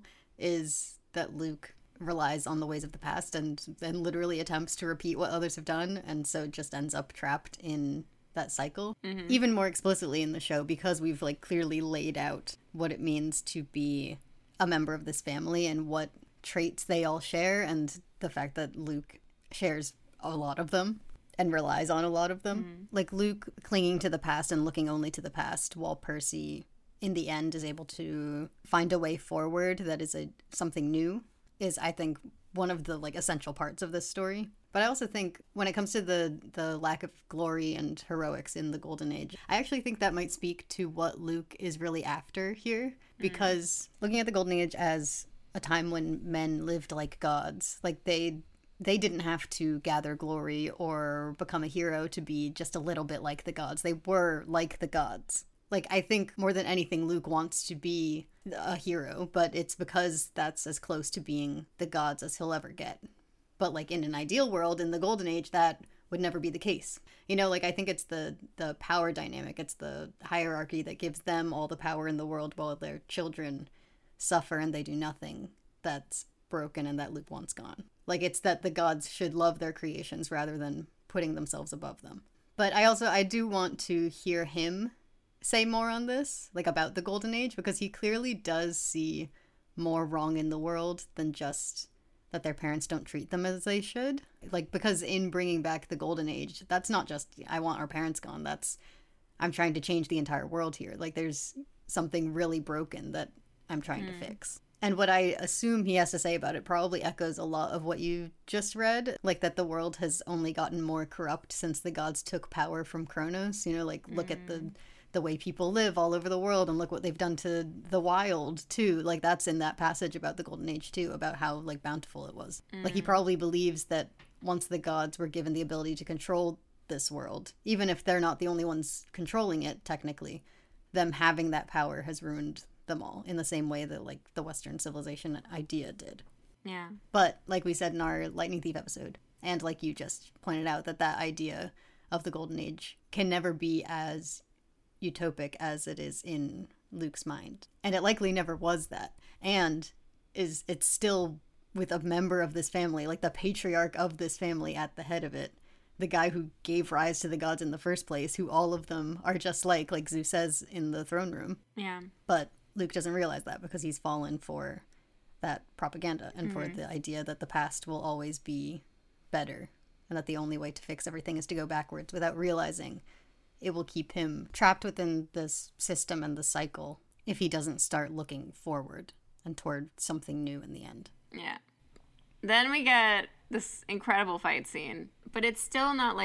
is that Luke relies on the ways of the past and then literally attempts to repeat what others have done, and so just ends up trapped in that cycle. Mm-hmm. Even more explicitly in the show, because we've like clearly laid out what it means to be a member of this family and what traits they all share, and the fact that Luke shares a lot of them and relies on a lot of them. Mm-hmm. Like Luke clinging to the past and looking only to the past, while Percy, in the end, is able to find a way forward that is a something new, is, I think, one of the like essential parts of this story. But I also think when it comes to the, the lack of glory and heroics in the Golden Age, I actually think that might speak to what Luke is really after here. Because mm-hmm. looking at the Golden Age as a time when men lived like gods, like they... They didn't have to gather glory or become a hero to be just a little bit like the gods. They were like the gods. Like, I think more than anything, Luke wants to be a hero, but it's because that's as close to being the gods as he'll ever get. But, like, in an ideal world, in the Golden Age, that would never be the case. You know, like, I think it's the, the power dynamic. It's the hierarchy that gives them all the power in the world while their children suffer and they do nothing. That's broken and that Luke wants gone. Like, it's that the gods should love their creations rather than putting themselves above them. But I also, I do want to hear him say more on this, like about the Golden Age, because he clearly does see more wrong in the world than just that their parents don't treat them as they should. Like, because in bringing back the Golden Age, that's not just, I want our parents gone, that's, I'm trying to change the entire world here. Like, there's something really broken that I'm trying mm. to fix. And what I assume he has to say about it probably echoes a lot of what you just read, like that the world has only gotten more corrupt since the gods took power from Kronos. You know, like, look mm. at the the way people live all over the world, and look what they've done to the wild, too. Like, that's in that passage about the Golden Age, too, about how, like, bountiful it was. Mm. Like, he probably believes that once the gods were given the ability to control this world, even if they're not the only ones controlling it, technically, them having that power has ruined them all in the same way that like the Western civilization idea did. Yeah. But like we said in our Lightning Thief episode, and like you just pointed out, that that idea of the Golden Age can never be as utopic as it is in Luke's mind. And it likely never was that. And is it's still with a member of this family, like the patriarch of this family at the head of it, the guy who gave rise to the gods in the first place, who all of them are just like, like Zeus says in the throne room. Yeah. But Luke doesn't realize that because he's fallen for that propaganda and mm-hmm. for the idea that the past will always be better and that the only way to fix everything is to go backwards, without realizing it will keep him trapped within this system and the cycle if he doesn't start looking forward and toward something new in the end. Yeah. Then we get this incredible fight scene, but it's still not like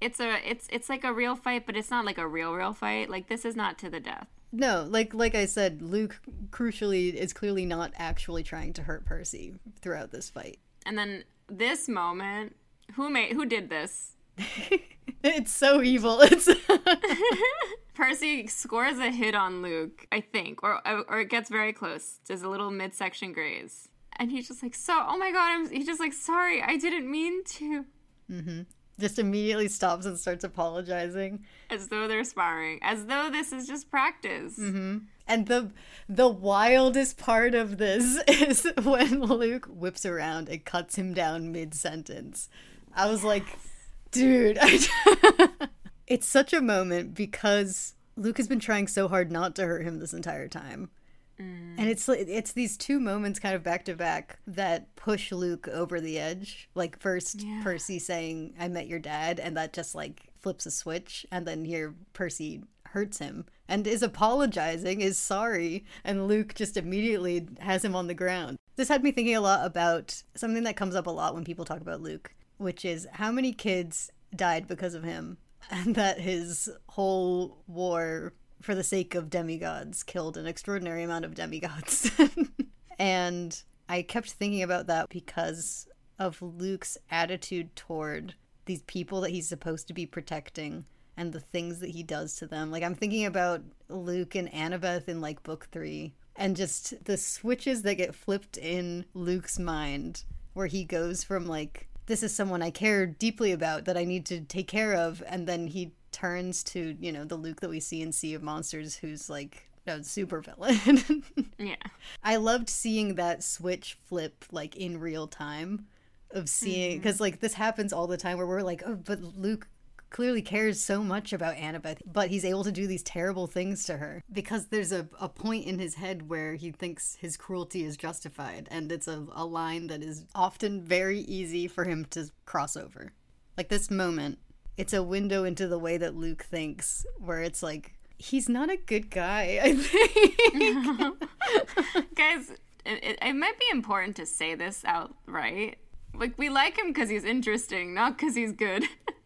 it's a it's it's like a real fight, but it's not like a real real fight. Like, this is not to the death. No, like like I said, Luke crucially is clearly not actually trying to hurt Percy throughout this fight. And then this moment, who made who did this? It's so evil. It's Percy scores a hit on Luke, I think, or or it gets very close. There's a little midsection graze, and he's just like, "So, oh my god!" I'm, he's just like, "Sorry, I didn't mean to." Mm-hmm. Just immediately stops and starts apologizing, as though they're sparring, as though this is just practice. Mm-hmm. And the the wildest part of this is when Luke whips around and cuts him down mid sentence. I was yes. like, dude. It's such a moment because Luke has been trying so hard not to hurt him this entire time. Mm. And it's it's these two moments kind of back to back that push Luke over the edge. Like, first yeah. Percy saying, "I met your dad," and that just like flips a switch. And then here Percy hurts him and is apologizing, is sorry. And Luke just immediately has him on the ground. This had me thinking a lot about something that comes up a lot when people talk about Luke, which is how many kids died because of him. And that his whole war for the sake of demigods killed an extraordinary amount of demigods. And I kept thinking about that because of Luke's attitude toward these people that he's supposed to be protecting and the things that he does to them. Like, I'm thinking about Luke and Annabeth in, like, book three, and just the switches that get flipped in Luke's mind where he goes from, like, this is someone I care deeply about that I need to take care of, and then he turns to, you know, the Luke that we see in Sea of Monsters, who's like a super villain. Yeah. I loved seeing that switch flip, like, in real time, of seeing, because mm-hmm. like this happens all the time where we're like, oh, but Luke clearly cares so much about Annabeth, but he's able to do these terrible things to her because there's a, a point in his head where he thinks his cruelty is justified, and it's a, a line that is often very easy for him to cross over. Like, this moment, it's a window into the way that Luke thinks, where it's like, he's not a good guy, I think. Guys, it, it might be important to say this outright. Like, we like him because he's interesting, not because he's good.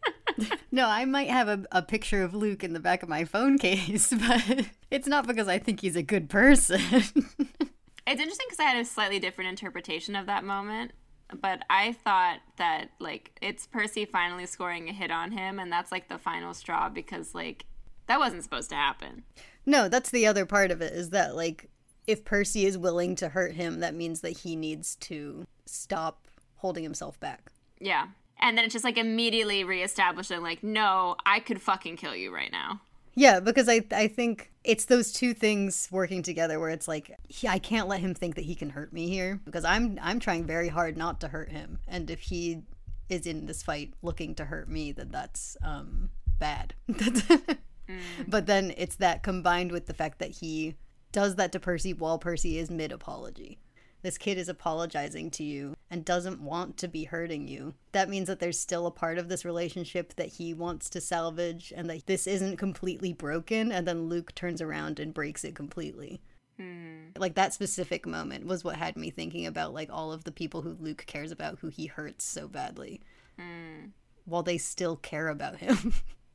No, I might have a, a picture of Luke in the back of my phone case, but it's not because I think he's a good person. It's interesting because I had a slightly different interpretation of that moment, but I thought that, like, it's Percy finally scoring a hit on him, and that's, like, the final straw because, like, that wasn't supposed to happen. No, that's the other part of it, is that, like, if Percy is willing to hurt him, that means that he needs to stop holding himself back. Yeah. And then it's just, like, immediately reestablishing, like, no, I could fucking kill you right now. Yeah, because I I think it's those two things working together where it's like, he, I can't let him think that he can hurt me here, because I'm I'm trying very hard not to hurt him. And if he is in this fight looking to hurt me, then that's um, bad. mm. But then it's that combined with the fact that he does that to Percy while Percy is mid-apology. This kid is apologizing to you and doesn't want to be hurting you. That means that there's still a part of this relationship that he wants to salvage, and that this isn't completely broken, and then Luke turns around and breaks it completely. Mm. Like, that specific moment was what had me thinking about, like, all of the people who Luke cares about who he hurts so badly. Mm. While they still care about him.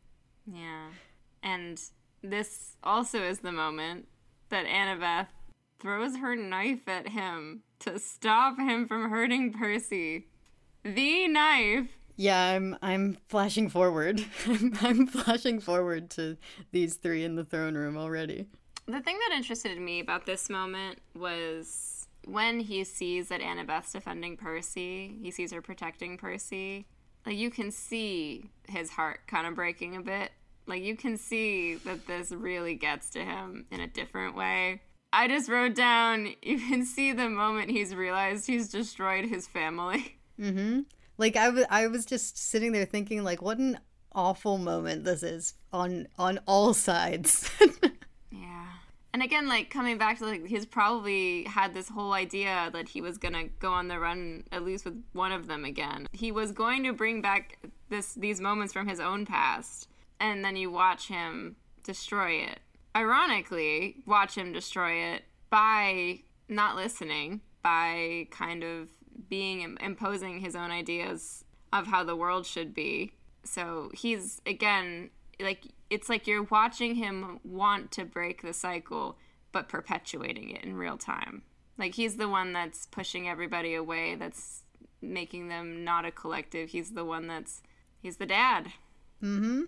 Yeah. And this also is the moment that Annabeth throws her knife at him to stop him from hurting Percy. The knife. Yeah, I'm I'm flashing forward. I'm, I'm flashing forward to these three in the throne room already. The thing that interested me about this moment was when he sees that Annabeth's defending Percy, he sees her protecting Percy. Like, you can see his heart kind of breaking a bit. Like, you can see that this really gets to him in a different way. I just wrote down, you can see the moment he's realized he's destroyed his family. Mm-hmm. Like, I, w- I was just sitting there thinking, like, what an awful moment this is on on all sides. Yeah. And again, like, coming back to, like, he's probably had this whole idea that he was going to go on the run, at least with one of them again. He was going to bring back this these moments from his own past, and then you watch him destroy it. Ironically, watch him destroy it by not listening, by kind of being imposing his own ideas of how the world should be, So he's, again, like, it's like you're watching him want to break the cycle, but perpetuating it in real time. Like, he's the one that's pushing everybody away, that's making them not a collective. He's the one that's, he's the dad. Mm-hmm.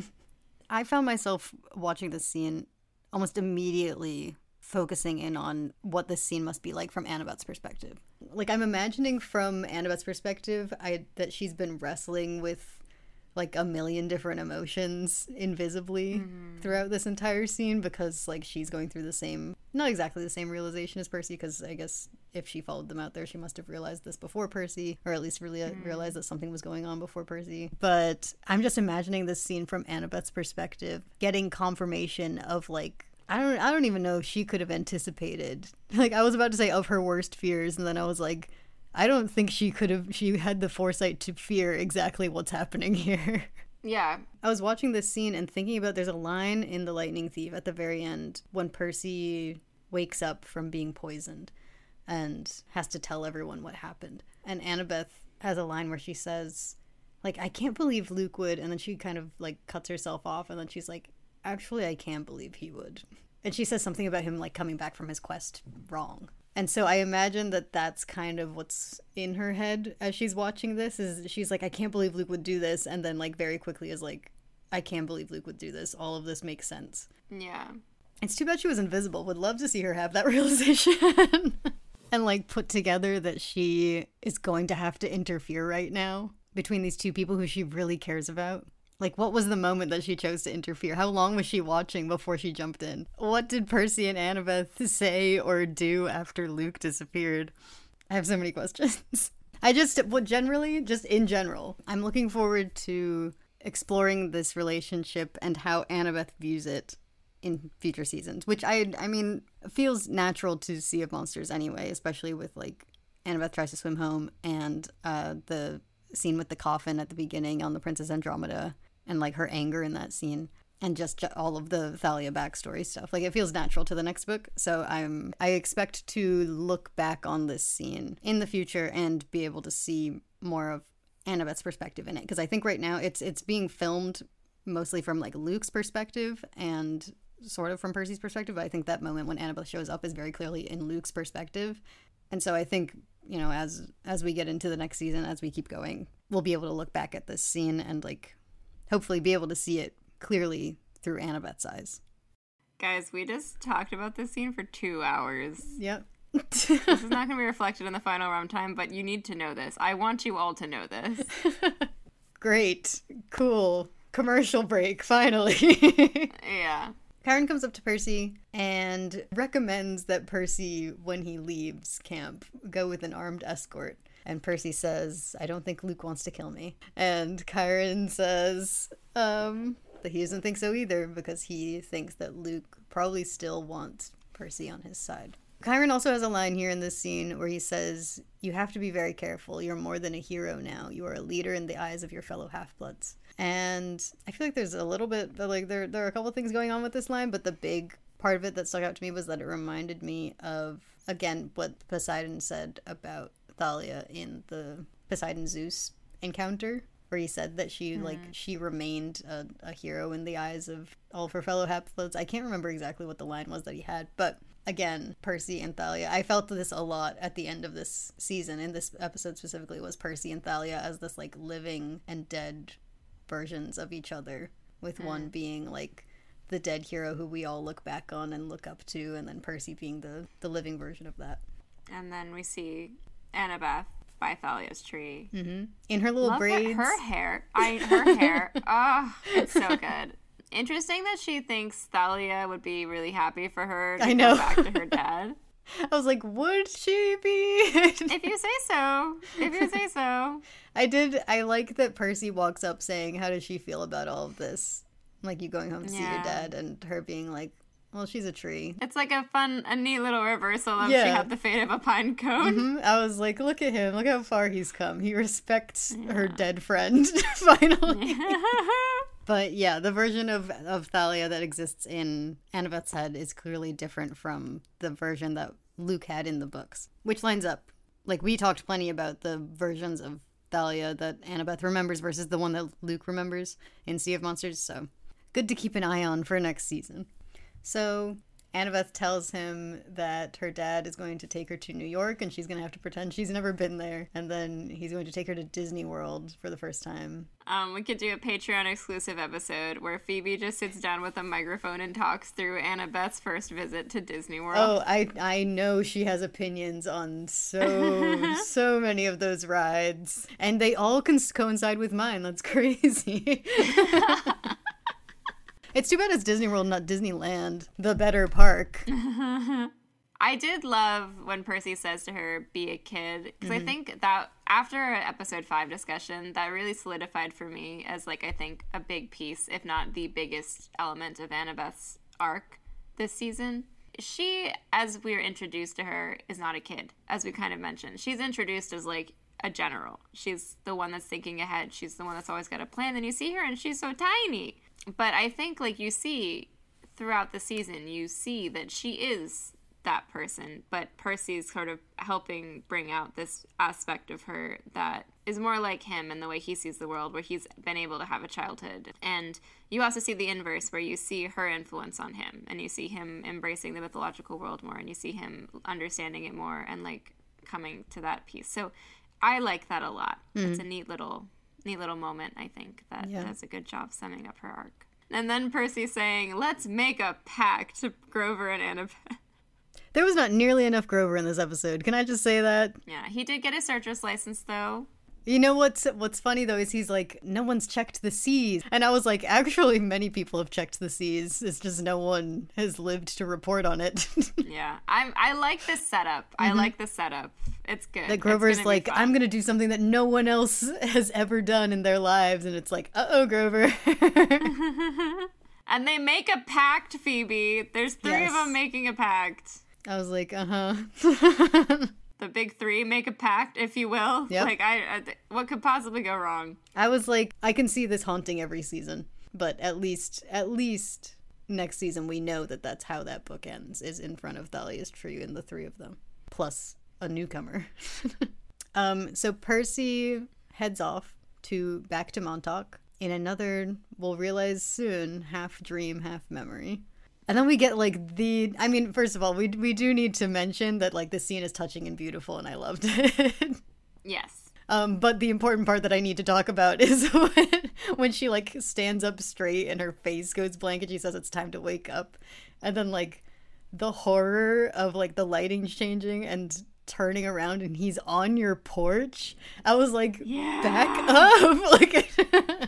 I found myself watching this scene almost immediately focusing in on what this scene must be like from Annabeth's perspective. Like, I'm imagining from Annabeth's perspective I, that she's been wrestling with like a million different emotions invisibly mm-hmm. throughout this entire scene, because like she's going through the same, not exactly the same realization as Percy, because I guess if she followed them out there, she must have realized this before Percy, or at least really mm. realized that something was going on before Percy. But I'm just imagining this scene from Annabeth's perspective, getting confirmation of like, I don't I don't even know if she could have anticipated. Like, I was about to say of her worst fears, and then I was like, I don't think she could have, she had the foresight to fear exactly what's happening here. Yeah. I was watching this scene and thinking about, there's a line in The Lightning Thief at the very end when Percy wakes up from being poisoned and has to tell everyone what happened. And Annabeth has a line where she says, like, I can't believe Luke would, and then she kind of like cuts herself off, and then she's like, actually, I can't believe he would. And she says something about him like coming back from his quest wrong. And so I imagine that that's kind of what's in her head as she's watching this, is she's like, I can't believe Luke would do this, and then like very quickly is like, I can't believe Luke would do this. All of this makes sense. Yeah. It's too bad she was invisible. Would love to see her have that realization. And like put together that she is going to have to interfere right now between these two people who she really cares about. Like, what was the moment that she chose to interfere? How long was she watching before she jumped in? What did Percy and Annabeth say or do after Luke disappeared? I have so many questions. I just, well, generally, just in general, I'm looking forward to exploring this relationship and how Annabeth views it in future seasons, which I, I mean, feels natural to Sea of Monsters anyway, especially with, like, Annabeth tries to swim home and uh, the scene with the coffin at the beginning on the Princess Andromeda, and like her anger in that scene, and just all of the Thalia backstory stuff. Like, it feels natural to the next book. So I'm I expect to look back on this scene in the future and be able to see more of Annabeth's perspective in it, because I think right now it's it's being filmed mostly from like Luke's perspective and sort of from Percy's perspective. But I think that moment when Annabeth shows up is very clearly in Luke's perspective. And so I think, you know, as as we get into the next season, as we keep going, we'll be able to look back at this scene and like hopefully be able to see it clearly through Annabeth's eyes. Guys, we just talked about this scene for two hours. Yep. This is not going to be reflected in the final runtime, but you need to know this. I want you all to know this. Great. Cool. Commercial break, finally. Yeah. Chiron comes up to Percy and recommends that Percy, when he leaves camp, go with an armed escort. And Percy says, I don't think Luke wants to kill me. And Chiron says um, that he doesn't think so either, because he thinks that Luke probably still wants Percy on his side. Chiron also has a line here in this scene where he says, you have to be very careful. You're more than a hero now. You are a leader in the eyes of your fellow half-bloods. And I feel like there's a little bit, like there, there are a couple things going on with this line, but the big part of it that stuck out to me was that it reminded me of, again, what Poseidon said about Thalia in the Poseidon Zeus encounter, where he said that she mm. like she remained a, a hero in the eyes of all of her fellow half-bloods. I can't remember exactly what the line was that he had, but again, Percy and Thalia, I felt this a lot at the end of this season, in this episode specifically, was Percy and Thalia as this like living and dead versions of each other, with mm. one being like the dead hero who we all look back on and look up to, and then Percy being the the living version of that. And then we see Annabeth by Thalia's tree. Mm-hmm. In her little Love braids. Her, her hair. I her hair. Oh, it's so good. Interesting that she thinks Thalia would be really happy for her to I know. go back to her dad. I was like, would she be? If you say so. If you say so. I did. I like that Percy walks up saying, how does she feel about all of this? Like, you going home to yeah. see your dad, and her being like, well, she's a tree. It's like a fun, a neat little reversal of yeah. she had the fate of a pine cone. Mm-hmm. I was like, look at him. Look how far he's come. He respects yeah. her dead friend, finally. Yeah. But yeah, the version of, of Thalia that exists in Annabeth's head is clearly different from the version that Luke had in the books, which lines up. Like, we talked plenty about the versions of Thalia that Annabeth remembers versus the one that Luke remembers in Sea of Monsters. So good to keep an eye on for next season. So Annabeth tells him that her dad is going to take her to New York and she's going to have to pretend she's never been there. And then he's going to take her to Disney World for the first time. Um, we could do a Patreon exclusive episode where Phoebe just sits down with a microphone and talks through Annabeth's first visit to Disney World. Oh, I I know she has opinions on so, so many of those rides. And they all can coincide with mine. That's crazy. It's too bad it's Disney World, not Disneyland, the better park. I did love when Percy says to her, be a kid, because Mm-hmm. I think that after our episode five discussion, that really solidified for me as, like, I think a big piece, if not the biggest element of Annabeth's arc this season. She, as we are introduced to her, is not a kid, as we kind of mentioned. She's introduced as, like, a general. She's the one that's thinking ahead. She's the one that's always got a plan. Then you see her and she's so tiny. But I think, like, you see throughout the season, you see that she is that person, but Percy's sort of helping bring out this aspect of her that is more like him in the way he sees the world, where he's been able to have a childhood. And you also see the inverse, where you see her influence on him, and you see him embracing the mythological world more, and you see him understanding it more and, like, coming to that piece. So I like that a lot. Mm-hmm. It's a neat little neat little moment, I think, that yeah. does a good job summing up her arc. And then Percy saying, let's make a pact to Grover and Annabeth. There was not nearly enough Grover in this episode. Can I just say that? Yeah, he did get a searcher's license, though. You know what's what's funny, though, is he's like, no one's checked the seas. And I was like, actually, many people have checked the seas. It's just no one has lived to report on it. Yeah, I'm, I like this setup. Mm-hmm. I like the setup. It's good. That Grover's like, I'm going to do something that no one else has ever done in their lives. And it's like, uh-oh, Grover. And they make a pact, Phoebe. There's three yes. of them making a pact. I was like, uh-huh. The big three make a pact, if you will. Yep. Like, I, I, what could possibly go wrong? I was like, I can see this haunting every season, but at least, at least next season we know that that's how that book ends, is in front of Thalia's tree and the three of them, plus a newcomer. um, so Percy heads off to back to Montauk in another, we'll realize soon, half dream, half memory. And then we get, like, the... I mean, first of all, we we do need to mention that, like, the scene is touching and beautiful, and I loved it. Yes. Um, but the important part that I need to talk about is when, when she, like, stands up straight and her face goes blank and she says it's time to wake up. And then, like, the horror of, like, the lighting changing and turning around and he's on your porch. I was like, yeah. Back up! Like...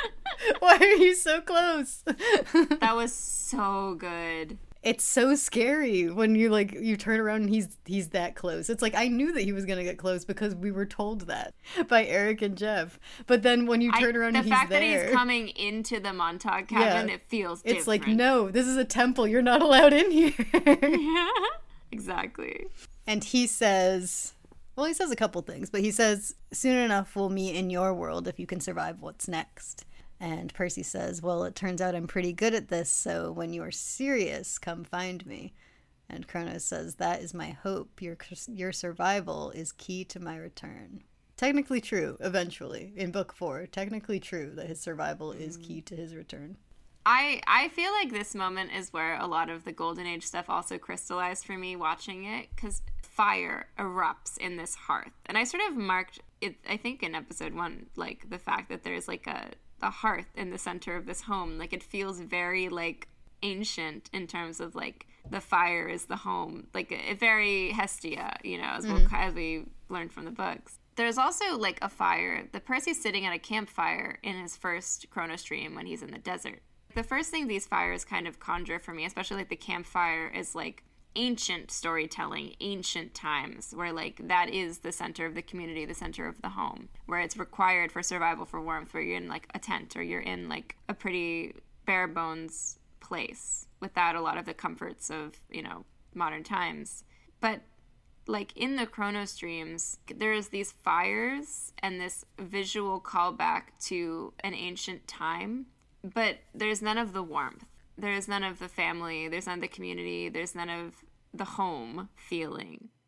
Why are you so close? That was so good. It's so scary when you like you turn around and he's he's that close. It's like I knew that he was gonna get close because we were told that by Eric and Jeff. But then when you turn I, around the and he's fact there, that he's coming into the Montauk cabin, yeah, it feels it's different. like, no, this is a temple. You're not allowed in here. Yeah, exactly. And he says, well, he says a couple things, but he says, soon enough we'll meet in your world if you can survive what's next. And Percy says, well, it turns out I'm pretty good at this, so when you're serious, come find me. And Kronos says, that is my hope. Your your survival is key to my return. Technically true, eventually, in book four. Technically true that his survival is key to his return. I, I feel like this moment is where a lot of the Golden Age stuff also crystallized for me watching it, because fire erupts in this hearth. And I sort of marked it, I think, in episode one, like, the fact that there's, like, a... the hearth in the center of this home. Like, it feels very, like, ancient in terms of, like, the fire is the home. Like, a, a very Hestia, you know, as, mm-hmm. we'll, as we learned from the books. There's also, like, a fire. The Percy's sitting at a campfire in his first Kronos dream when he's in the desert. The first thing these fires kind of conjure for me, especially, like, the campfire, is, like, ancient storytelling, ancient times, where, like, that is the center of the community, the center of the home, where it's required for survival, for warmth, where you're in, like, a tent, or you're in, like, a pretty bare bones place without a lot of the comforts of, you know, modern times. But, like, in the Kronos dreams, there's these fires and this visual callback to an ancient time, but there's none of the warmth. There's none of the family, there's none of the community, there's none of the home feeling.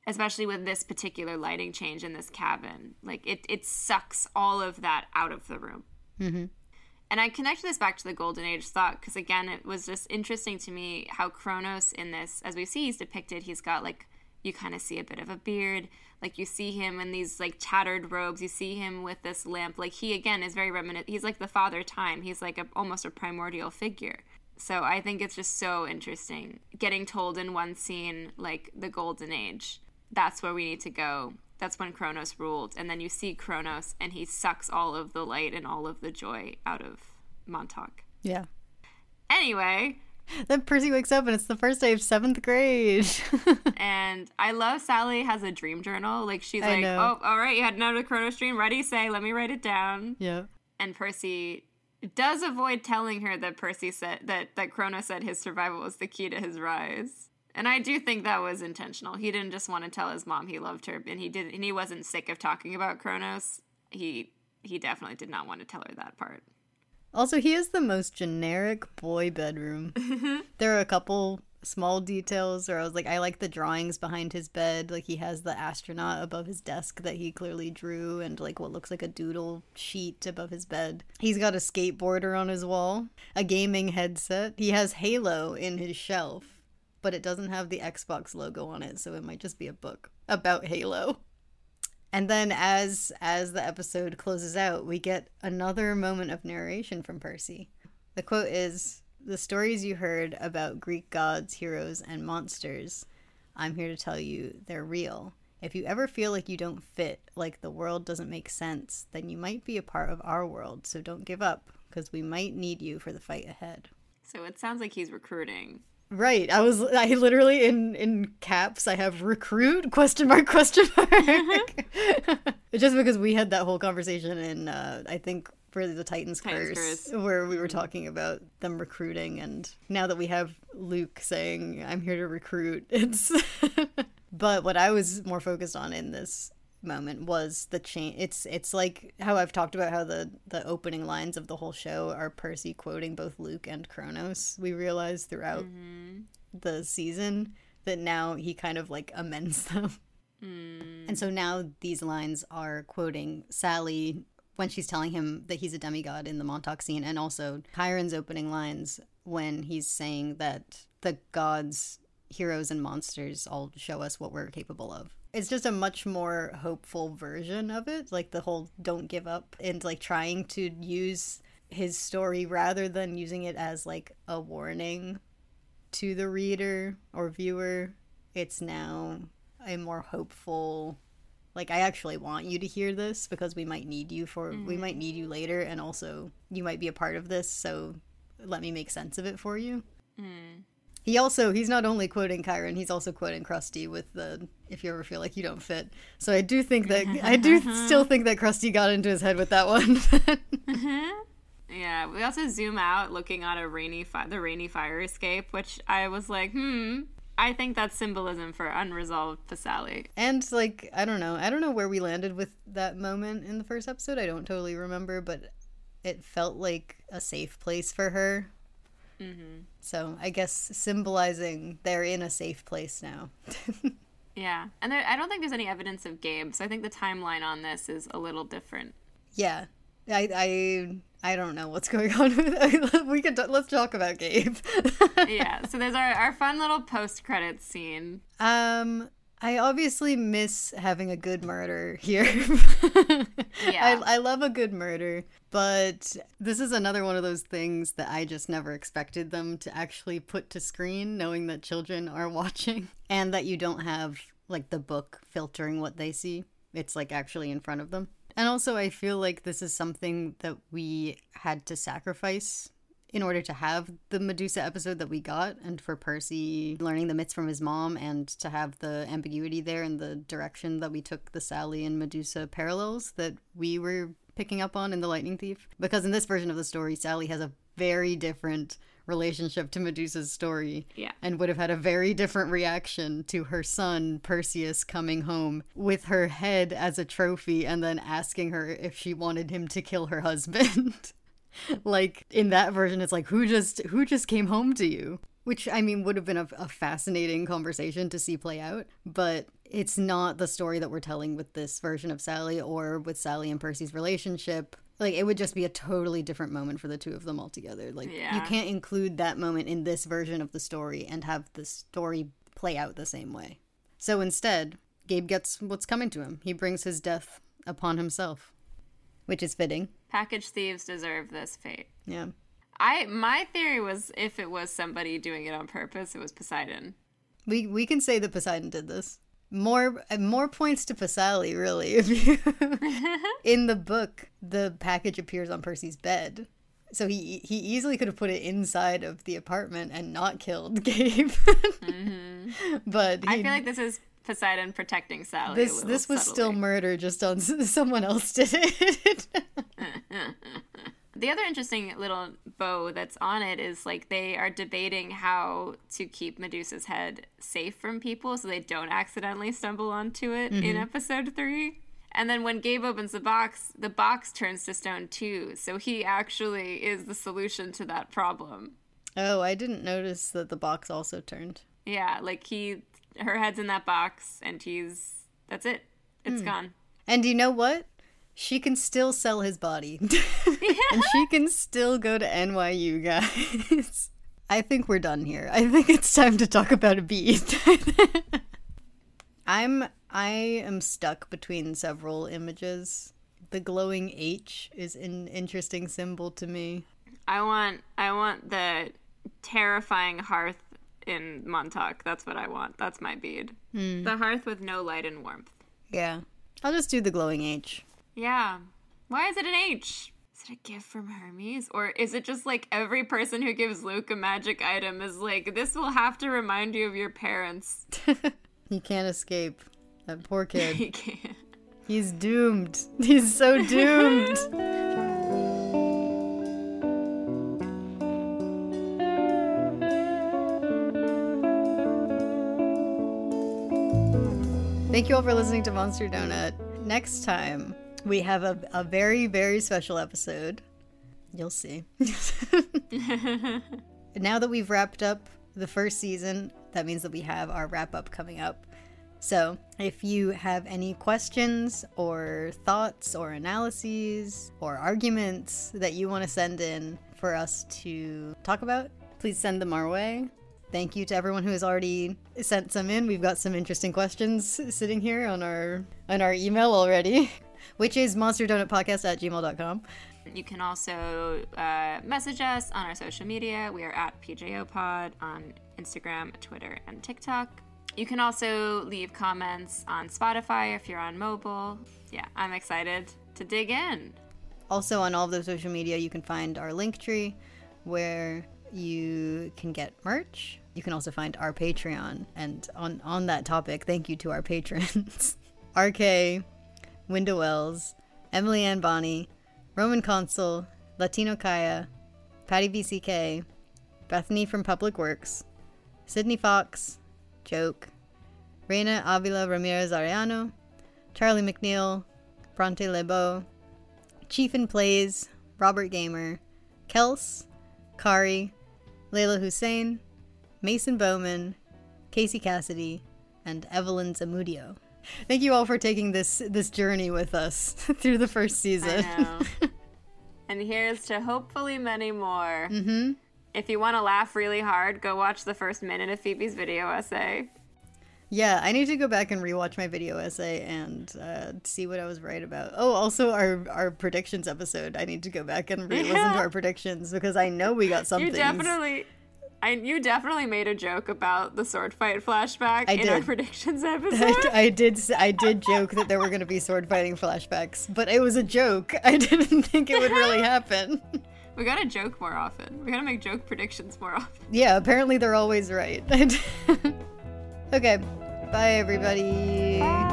especially with this particular lighting change in this cabin. Like, it, it sucks all of that out of the room. Mm-hmm. And I connect this back to the Golden Age thought, because, again, it was just interesting to me how Kronos in this, as we see, he's depicted, he's got, like, you kind of see a bit of a beard. Like, you see him in these, like, tattered robes. You see him with this lamp. Like, he, again, is very reminiscent. He's like the Father Time. He's like a, almost a primordial figure. So I think it's just so interesting. Getting told in one scene, like, the Golden Age, that's where we need to go. That's when Kronos ruled. And then you see Kronos, and he sucks all of the light and all of the joy out of Montauk. Yeah. Anyway... Then Percy wakes up and it's the first day of seventh grade. And I love Sally has a dream journal. Like, she's I like, know. oh, all right, you had another Kronos dream. Ready, say, let me write it down. Yeah. And Percy does avoid telling her that Percy said, that, that Kronos said his survival was the key to his rise. And I do think that was intentional. He didn't just want to tell his mom he loved her, and he did, and he wasn't sick of talking about Kronos. He he definitely did not want to tell her that part. Also, he is the most generic boy bedroom. There are a couple small details where I was like, I like the drawings behind his bed. Like, he has the astronaut above his desk that he clearly drew, and like what looks like a doodle sheet above his bed. He's got a skateboarder on his wall, a gaming headset. He has Halo in his shelf, but it doesn't have the Xbox logo on it, so it might just be a book about Halo. And then as as the episode closes out, we get another moment of narration from Percy. The quote is, "The stories you heard about Greek gods, heroes, and monsters, I'm here to tell you they're real. If you ever feel like you don't fit, like the world doesn't make sense, then you might be a part of our world, so don't give up, because we might need you for the fight ahead." So it sounds like he's recruiting. Right. I was, I literally, in, in caps, I have recruit, question mark, question mark. Just because we had that whole conversation in, uh, I think, for the Titans, Titans Curse, Curse, where we were talking about them recruiting. And now that we have Luke saying, I'm here to recruit, it's... But what I was more focused on in this moment was the change. It's it's like how I've talked about how the the opening lines of the whole show are Percy quoting both Luke and Kronos. We realize throughout mm-hmm. the season that now he kind of like amends them. Mm. And so now these lines are quoting Sally when she's telling him that he's a demigod in the Montauk scene, and also Chiron's opening lines when he's saying that the gods, heroes, and monsters all show us what we're capable of. It's just a much more hopeful version of it, like the whole don't give up, and like trying to use his story rather than using it as like a warning to the reader or viewer. It's now a more hopeful, like, I actually want you to hear this because we might need you for mm-hmm. we might need you later, and also you might be a part of this, so let me make sense of it for you. Mm. He also, he's not only quoting Chiron, he's also quoting Krusty with the, if you ever feel like you don't fit. So I do think that, I do still think that Krusty got into his head with that one. Yeah, we also zoom out looking at a rainy, fi- the rainy fire escape, which I was like, hmm, I think that's symbolism for unresolved Thessaly. And like, I don't know, I don't know where we landed with that moment in the first episode. I don't totally remember, but it felt like a safe place for her. Mm-hmm. So I guess symbolizing they're in a safe place now. Yeah, and there, I don't think there's any evidence of Gabe, so I think the timeline on this is a little different. Yeah, I I, I don't know what's going on with. We could let's talk about Gabe. Yeah, so there's our our fun little post credits scene. Um. I obviously miss having a good murder here. Yeah. I, I love a good murder, but this is another one of those things that I just never expected them to actually put to screen, knowing that children are watching, and that you don't have, like, the book filtering what they see. It's, like, actually in front of them. And also, I feel like this is something that we had to sacrifice in order to have the Medusa episode that we got, and for Percy learning the myths from his mom, and to have the ambiguity there and the direction that we took the Sally and Medusa parallels that we were picking up on in The Lightning Thief. Because in this version of the story, Sally has a very different relationship to Medusa's story, yeah, and would have had a very different reaction to her son Perseus coming home with her head as a trophy and then asking her if she wanted him to kill her husband. Like, in that version, it's like, who just who just came home to you? which, I mean, would have been a, a fascinating conversation to see play out, but it's not the story that we're telling with this version of Sally or with Sally and Percy's relationship. Like, it would just be a totally different moment for the two of them altogether. Like, yeah. you can't include that moment in this version of the story and have the story play out the same way. So instead, Gabe gets what's coming to him. He brings his death upon himself, which is fitting. Package thieves deserve this fate. Yeah. I my theory was if it was somebody doing it on purpose, it was Poseidon. We we can say that Poseidon did this. More more points to Pasali, really. If you in the book, the package appears on Percy's bed, so he he easily could have put it inside of the apartment and not killed Gabe. mm-hmm. But he, I feel like this is Poseidon protecting Sally. This this was subtly. Still murder, just on someone else did it. The other interesting little bow that's on it is, like, they are debating how to keep Medusa's head safe from people so they don't accidentally stumble onto it mm-hmm. in episode three. And then when Gabe opens the box, the box turns to stone too. So he actually is the solution to that problem. Oh, I didn't notice that the box also turned. Yeah, like he, her head's in that box and he's, that's it. It's mm. gone. And you know what? She can still sell his body. And she can still go to N Y U, guys. I think we're done here. I think it's time to talk about a bead. I'm I am stuck between several images. The glowing H is an interesting symbol to me. I want I want the terrifying hearth in Montauk. That's what I want. That's my bead. Hmm. The hearth with no light and warmth. Yeah. I'll just do the glowing H. Yeah. Why is it an H? Is it a gift from Hermes? Or is it just like every person who gives Luke a magic item is like, this will have to remind you of your parents? He can't escape. That poor kid. He can't. He's doomed. He's so doomed. Thank you all for listening to Monster Donut. Next time, we have a, a very, very special episode. You'll see. Now that we've wrapped up the first season, that means that we have our wrap-up coming up. So, if you have any questions or thoughts or analyses or arguments that you want to send in for us to talk about, please send them our way. Thank you to everyone who has already sent some in. We've got some interesting questions sitting here on our on our email already, which is monsterdonutpodcast at gmail dot com. You can also uh, message us on our social media. We are at P J O Pod on Instagram, Twitter, and TikTok. You can also leave comments on Spotify if you're on mobile. Yeah, I'm excited to dig in. Also on all of the social media, you can find our link tree where you can get merch. You can also find our Patreon. And on, on that topic, thank you to our patrons. R K, Winda Wells, Emily Ann Bonney, Roman Consul, Latino Kaya, Patty B C K, Bethany from Public Works, Sydney Fox, Joke, Reina Avila Ramirez Ariano, Charlie McNeil, Bronte Lebeau, Chief in Plays, Robert Gamer, Kels, Kari, Layla Hussein, Mason Bowman, Casey Cassidy, and Evelyn Zamudio. Thank you all for taking this this journey with us through the first season. I know. And here's to hopefully many more. Mm-hmm. If you want to laugh really hard, go watch the first minute of Phoebe's video essay. Yeah, I need to go back and rewatch my video essay and uh, see what I was right about. Oh, also our, our predictions episode. I need to go back and re-listen yeah. to our predictions because I know we got something. You definitely... I, you definitely made a joke about the sword fight flashback I in did. our predictions episode. I, I did I did joke that there were going to be sword fighting flashbacks, but it was a joke. I didn't think it would really happen. We gotta joke more often. We gotta make joke predictions more often. Yeah, apparently they're always right. Okay, bye everybody. Bye.